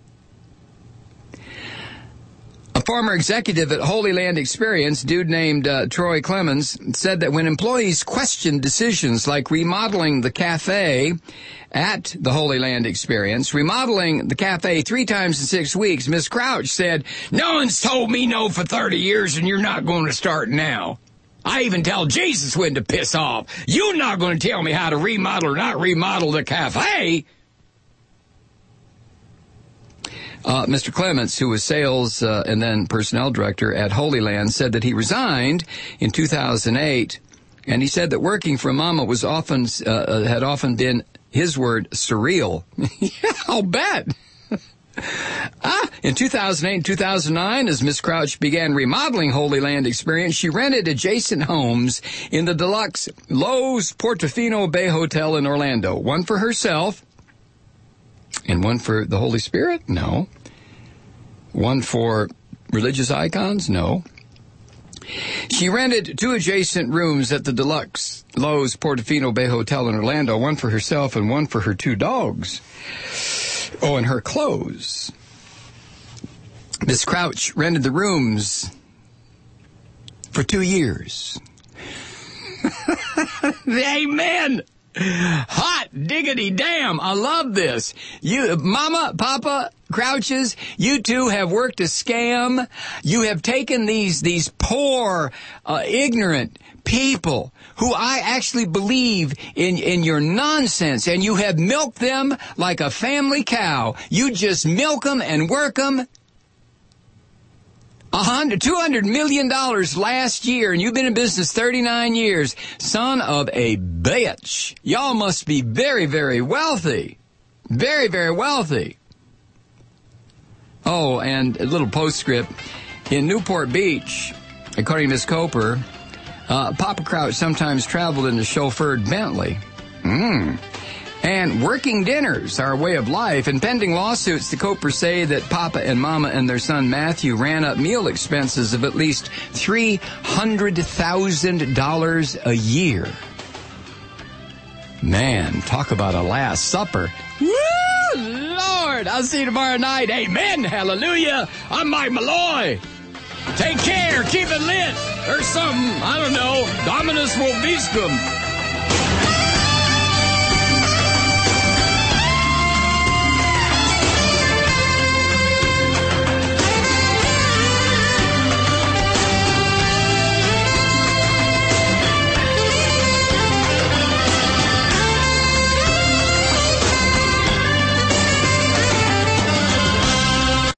A former executive at Holy Land Experience, dude named uh, Troy Clemens, said that when employees questioned decisions like remodeling the cafe at the Holy Land Experience, remodeling the cafe three times in six weeks, Miss Crouch said, no one's told me no for thirty years, and you're not going to start now. I even tell Jesus when to piss off. You're not going to tell me how to remodel or not remodel the cafe. Uh, Mister Clements, who was sales uh, and then personnel director at Holy Land, said that he resigned in two thousand eight, and he said that working for Mama was often uh, had often been, his word, surreal. Yeah, I'll bet. ah, in two thousand eight and two thousand nine, as Miss Crouch began remodeling Holy Land Experience, she rented adjacent homes in the deluxe Lowe's Portofino Bay Hotel in Orlando, one for herself. And one for the Holy Spirit? No. One for religious icons? No. She rented two adjacent rooms at the deluxe Lowe's Portofino Bay Hotel in Orlando, one for herself and one for her two dogs. Oh, and her clothes. Miss Crouch rented the rooms for two years. Amen! Hot diggity damn, I love this. You, Mama, Papa, Crouches, you two have worked a scam. You have taken these, these poor, uh, ignorant people who I actually believe in, in your nonsense, and you have milked them like a family cow. You just milk them and work them. A hundred, two hundred million dollars last year, and you've been in business thirty-nine years. Son of a bitch. Y'all must be very, very wealthy. Very, very wealthy. Oh, and a little postscript. In Newport Beach, according to Miss Coper, uh, Papa Crouch sometimes traveled in a chauffeured Bentley. Mmm. And working dinners are a way of life. In pending lawsuits, the Copers say that Papa and Mama and their son Matthew ran up meal expenses of at least three hundred thousand dollars a year. Man, talk about a last supper. Woo, Lord! I'll see you tomorrow night. Amen. Hallelujah. I'm Mike Malloy. Take care. Keep it lit. Or something. I don't know. Dominus Vobiscum.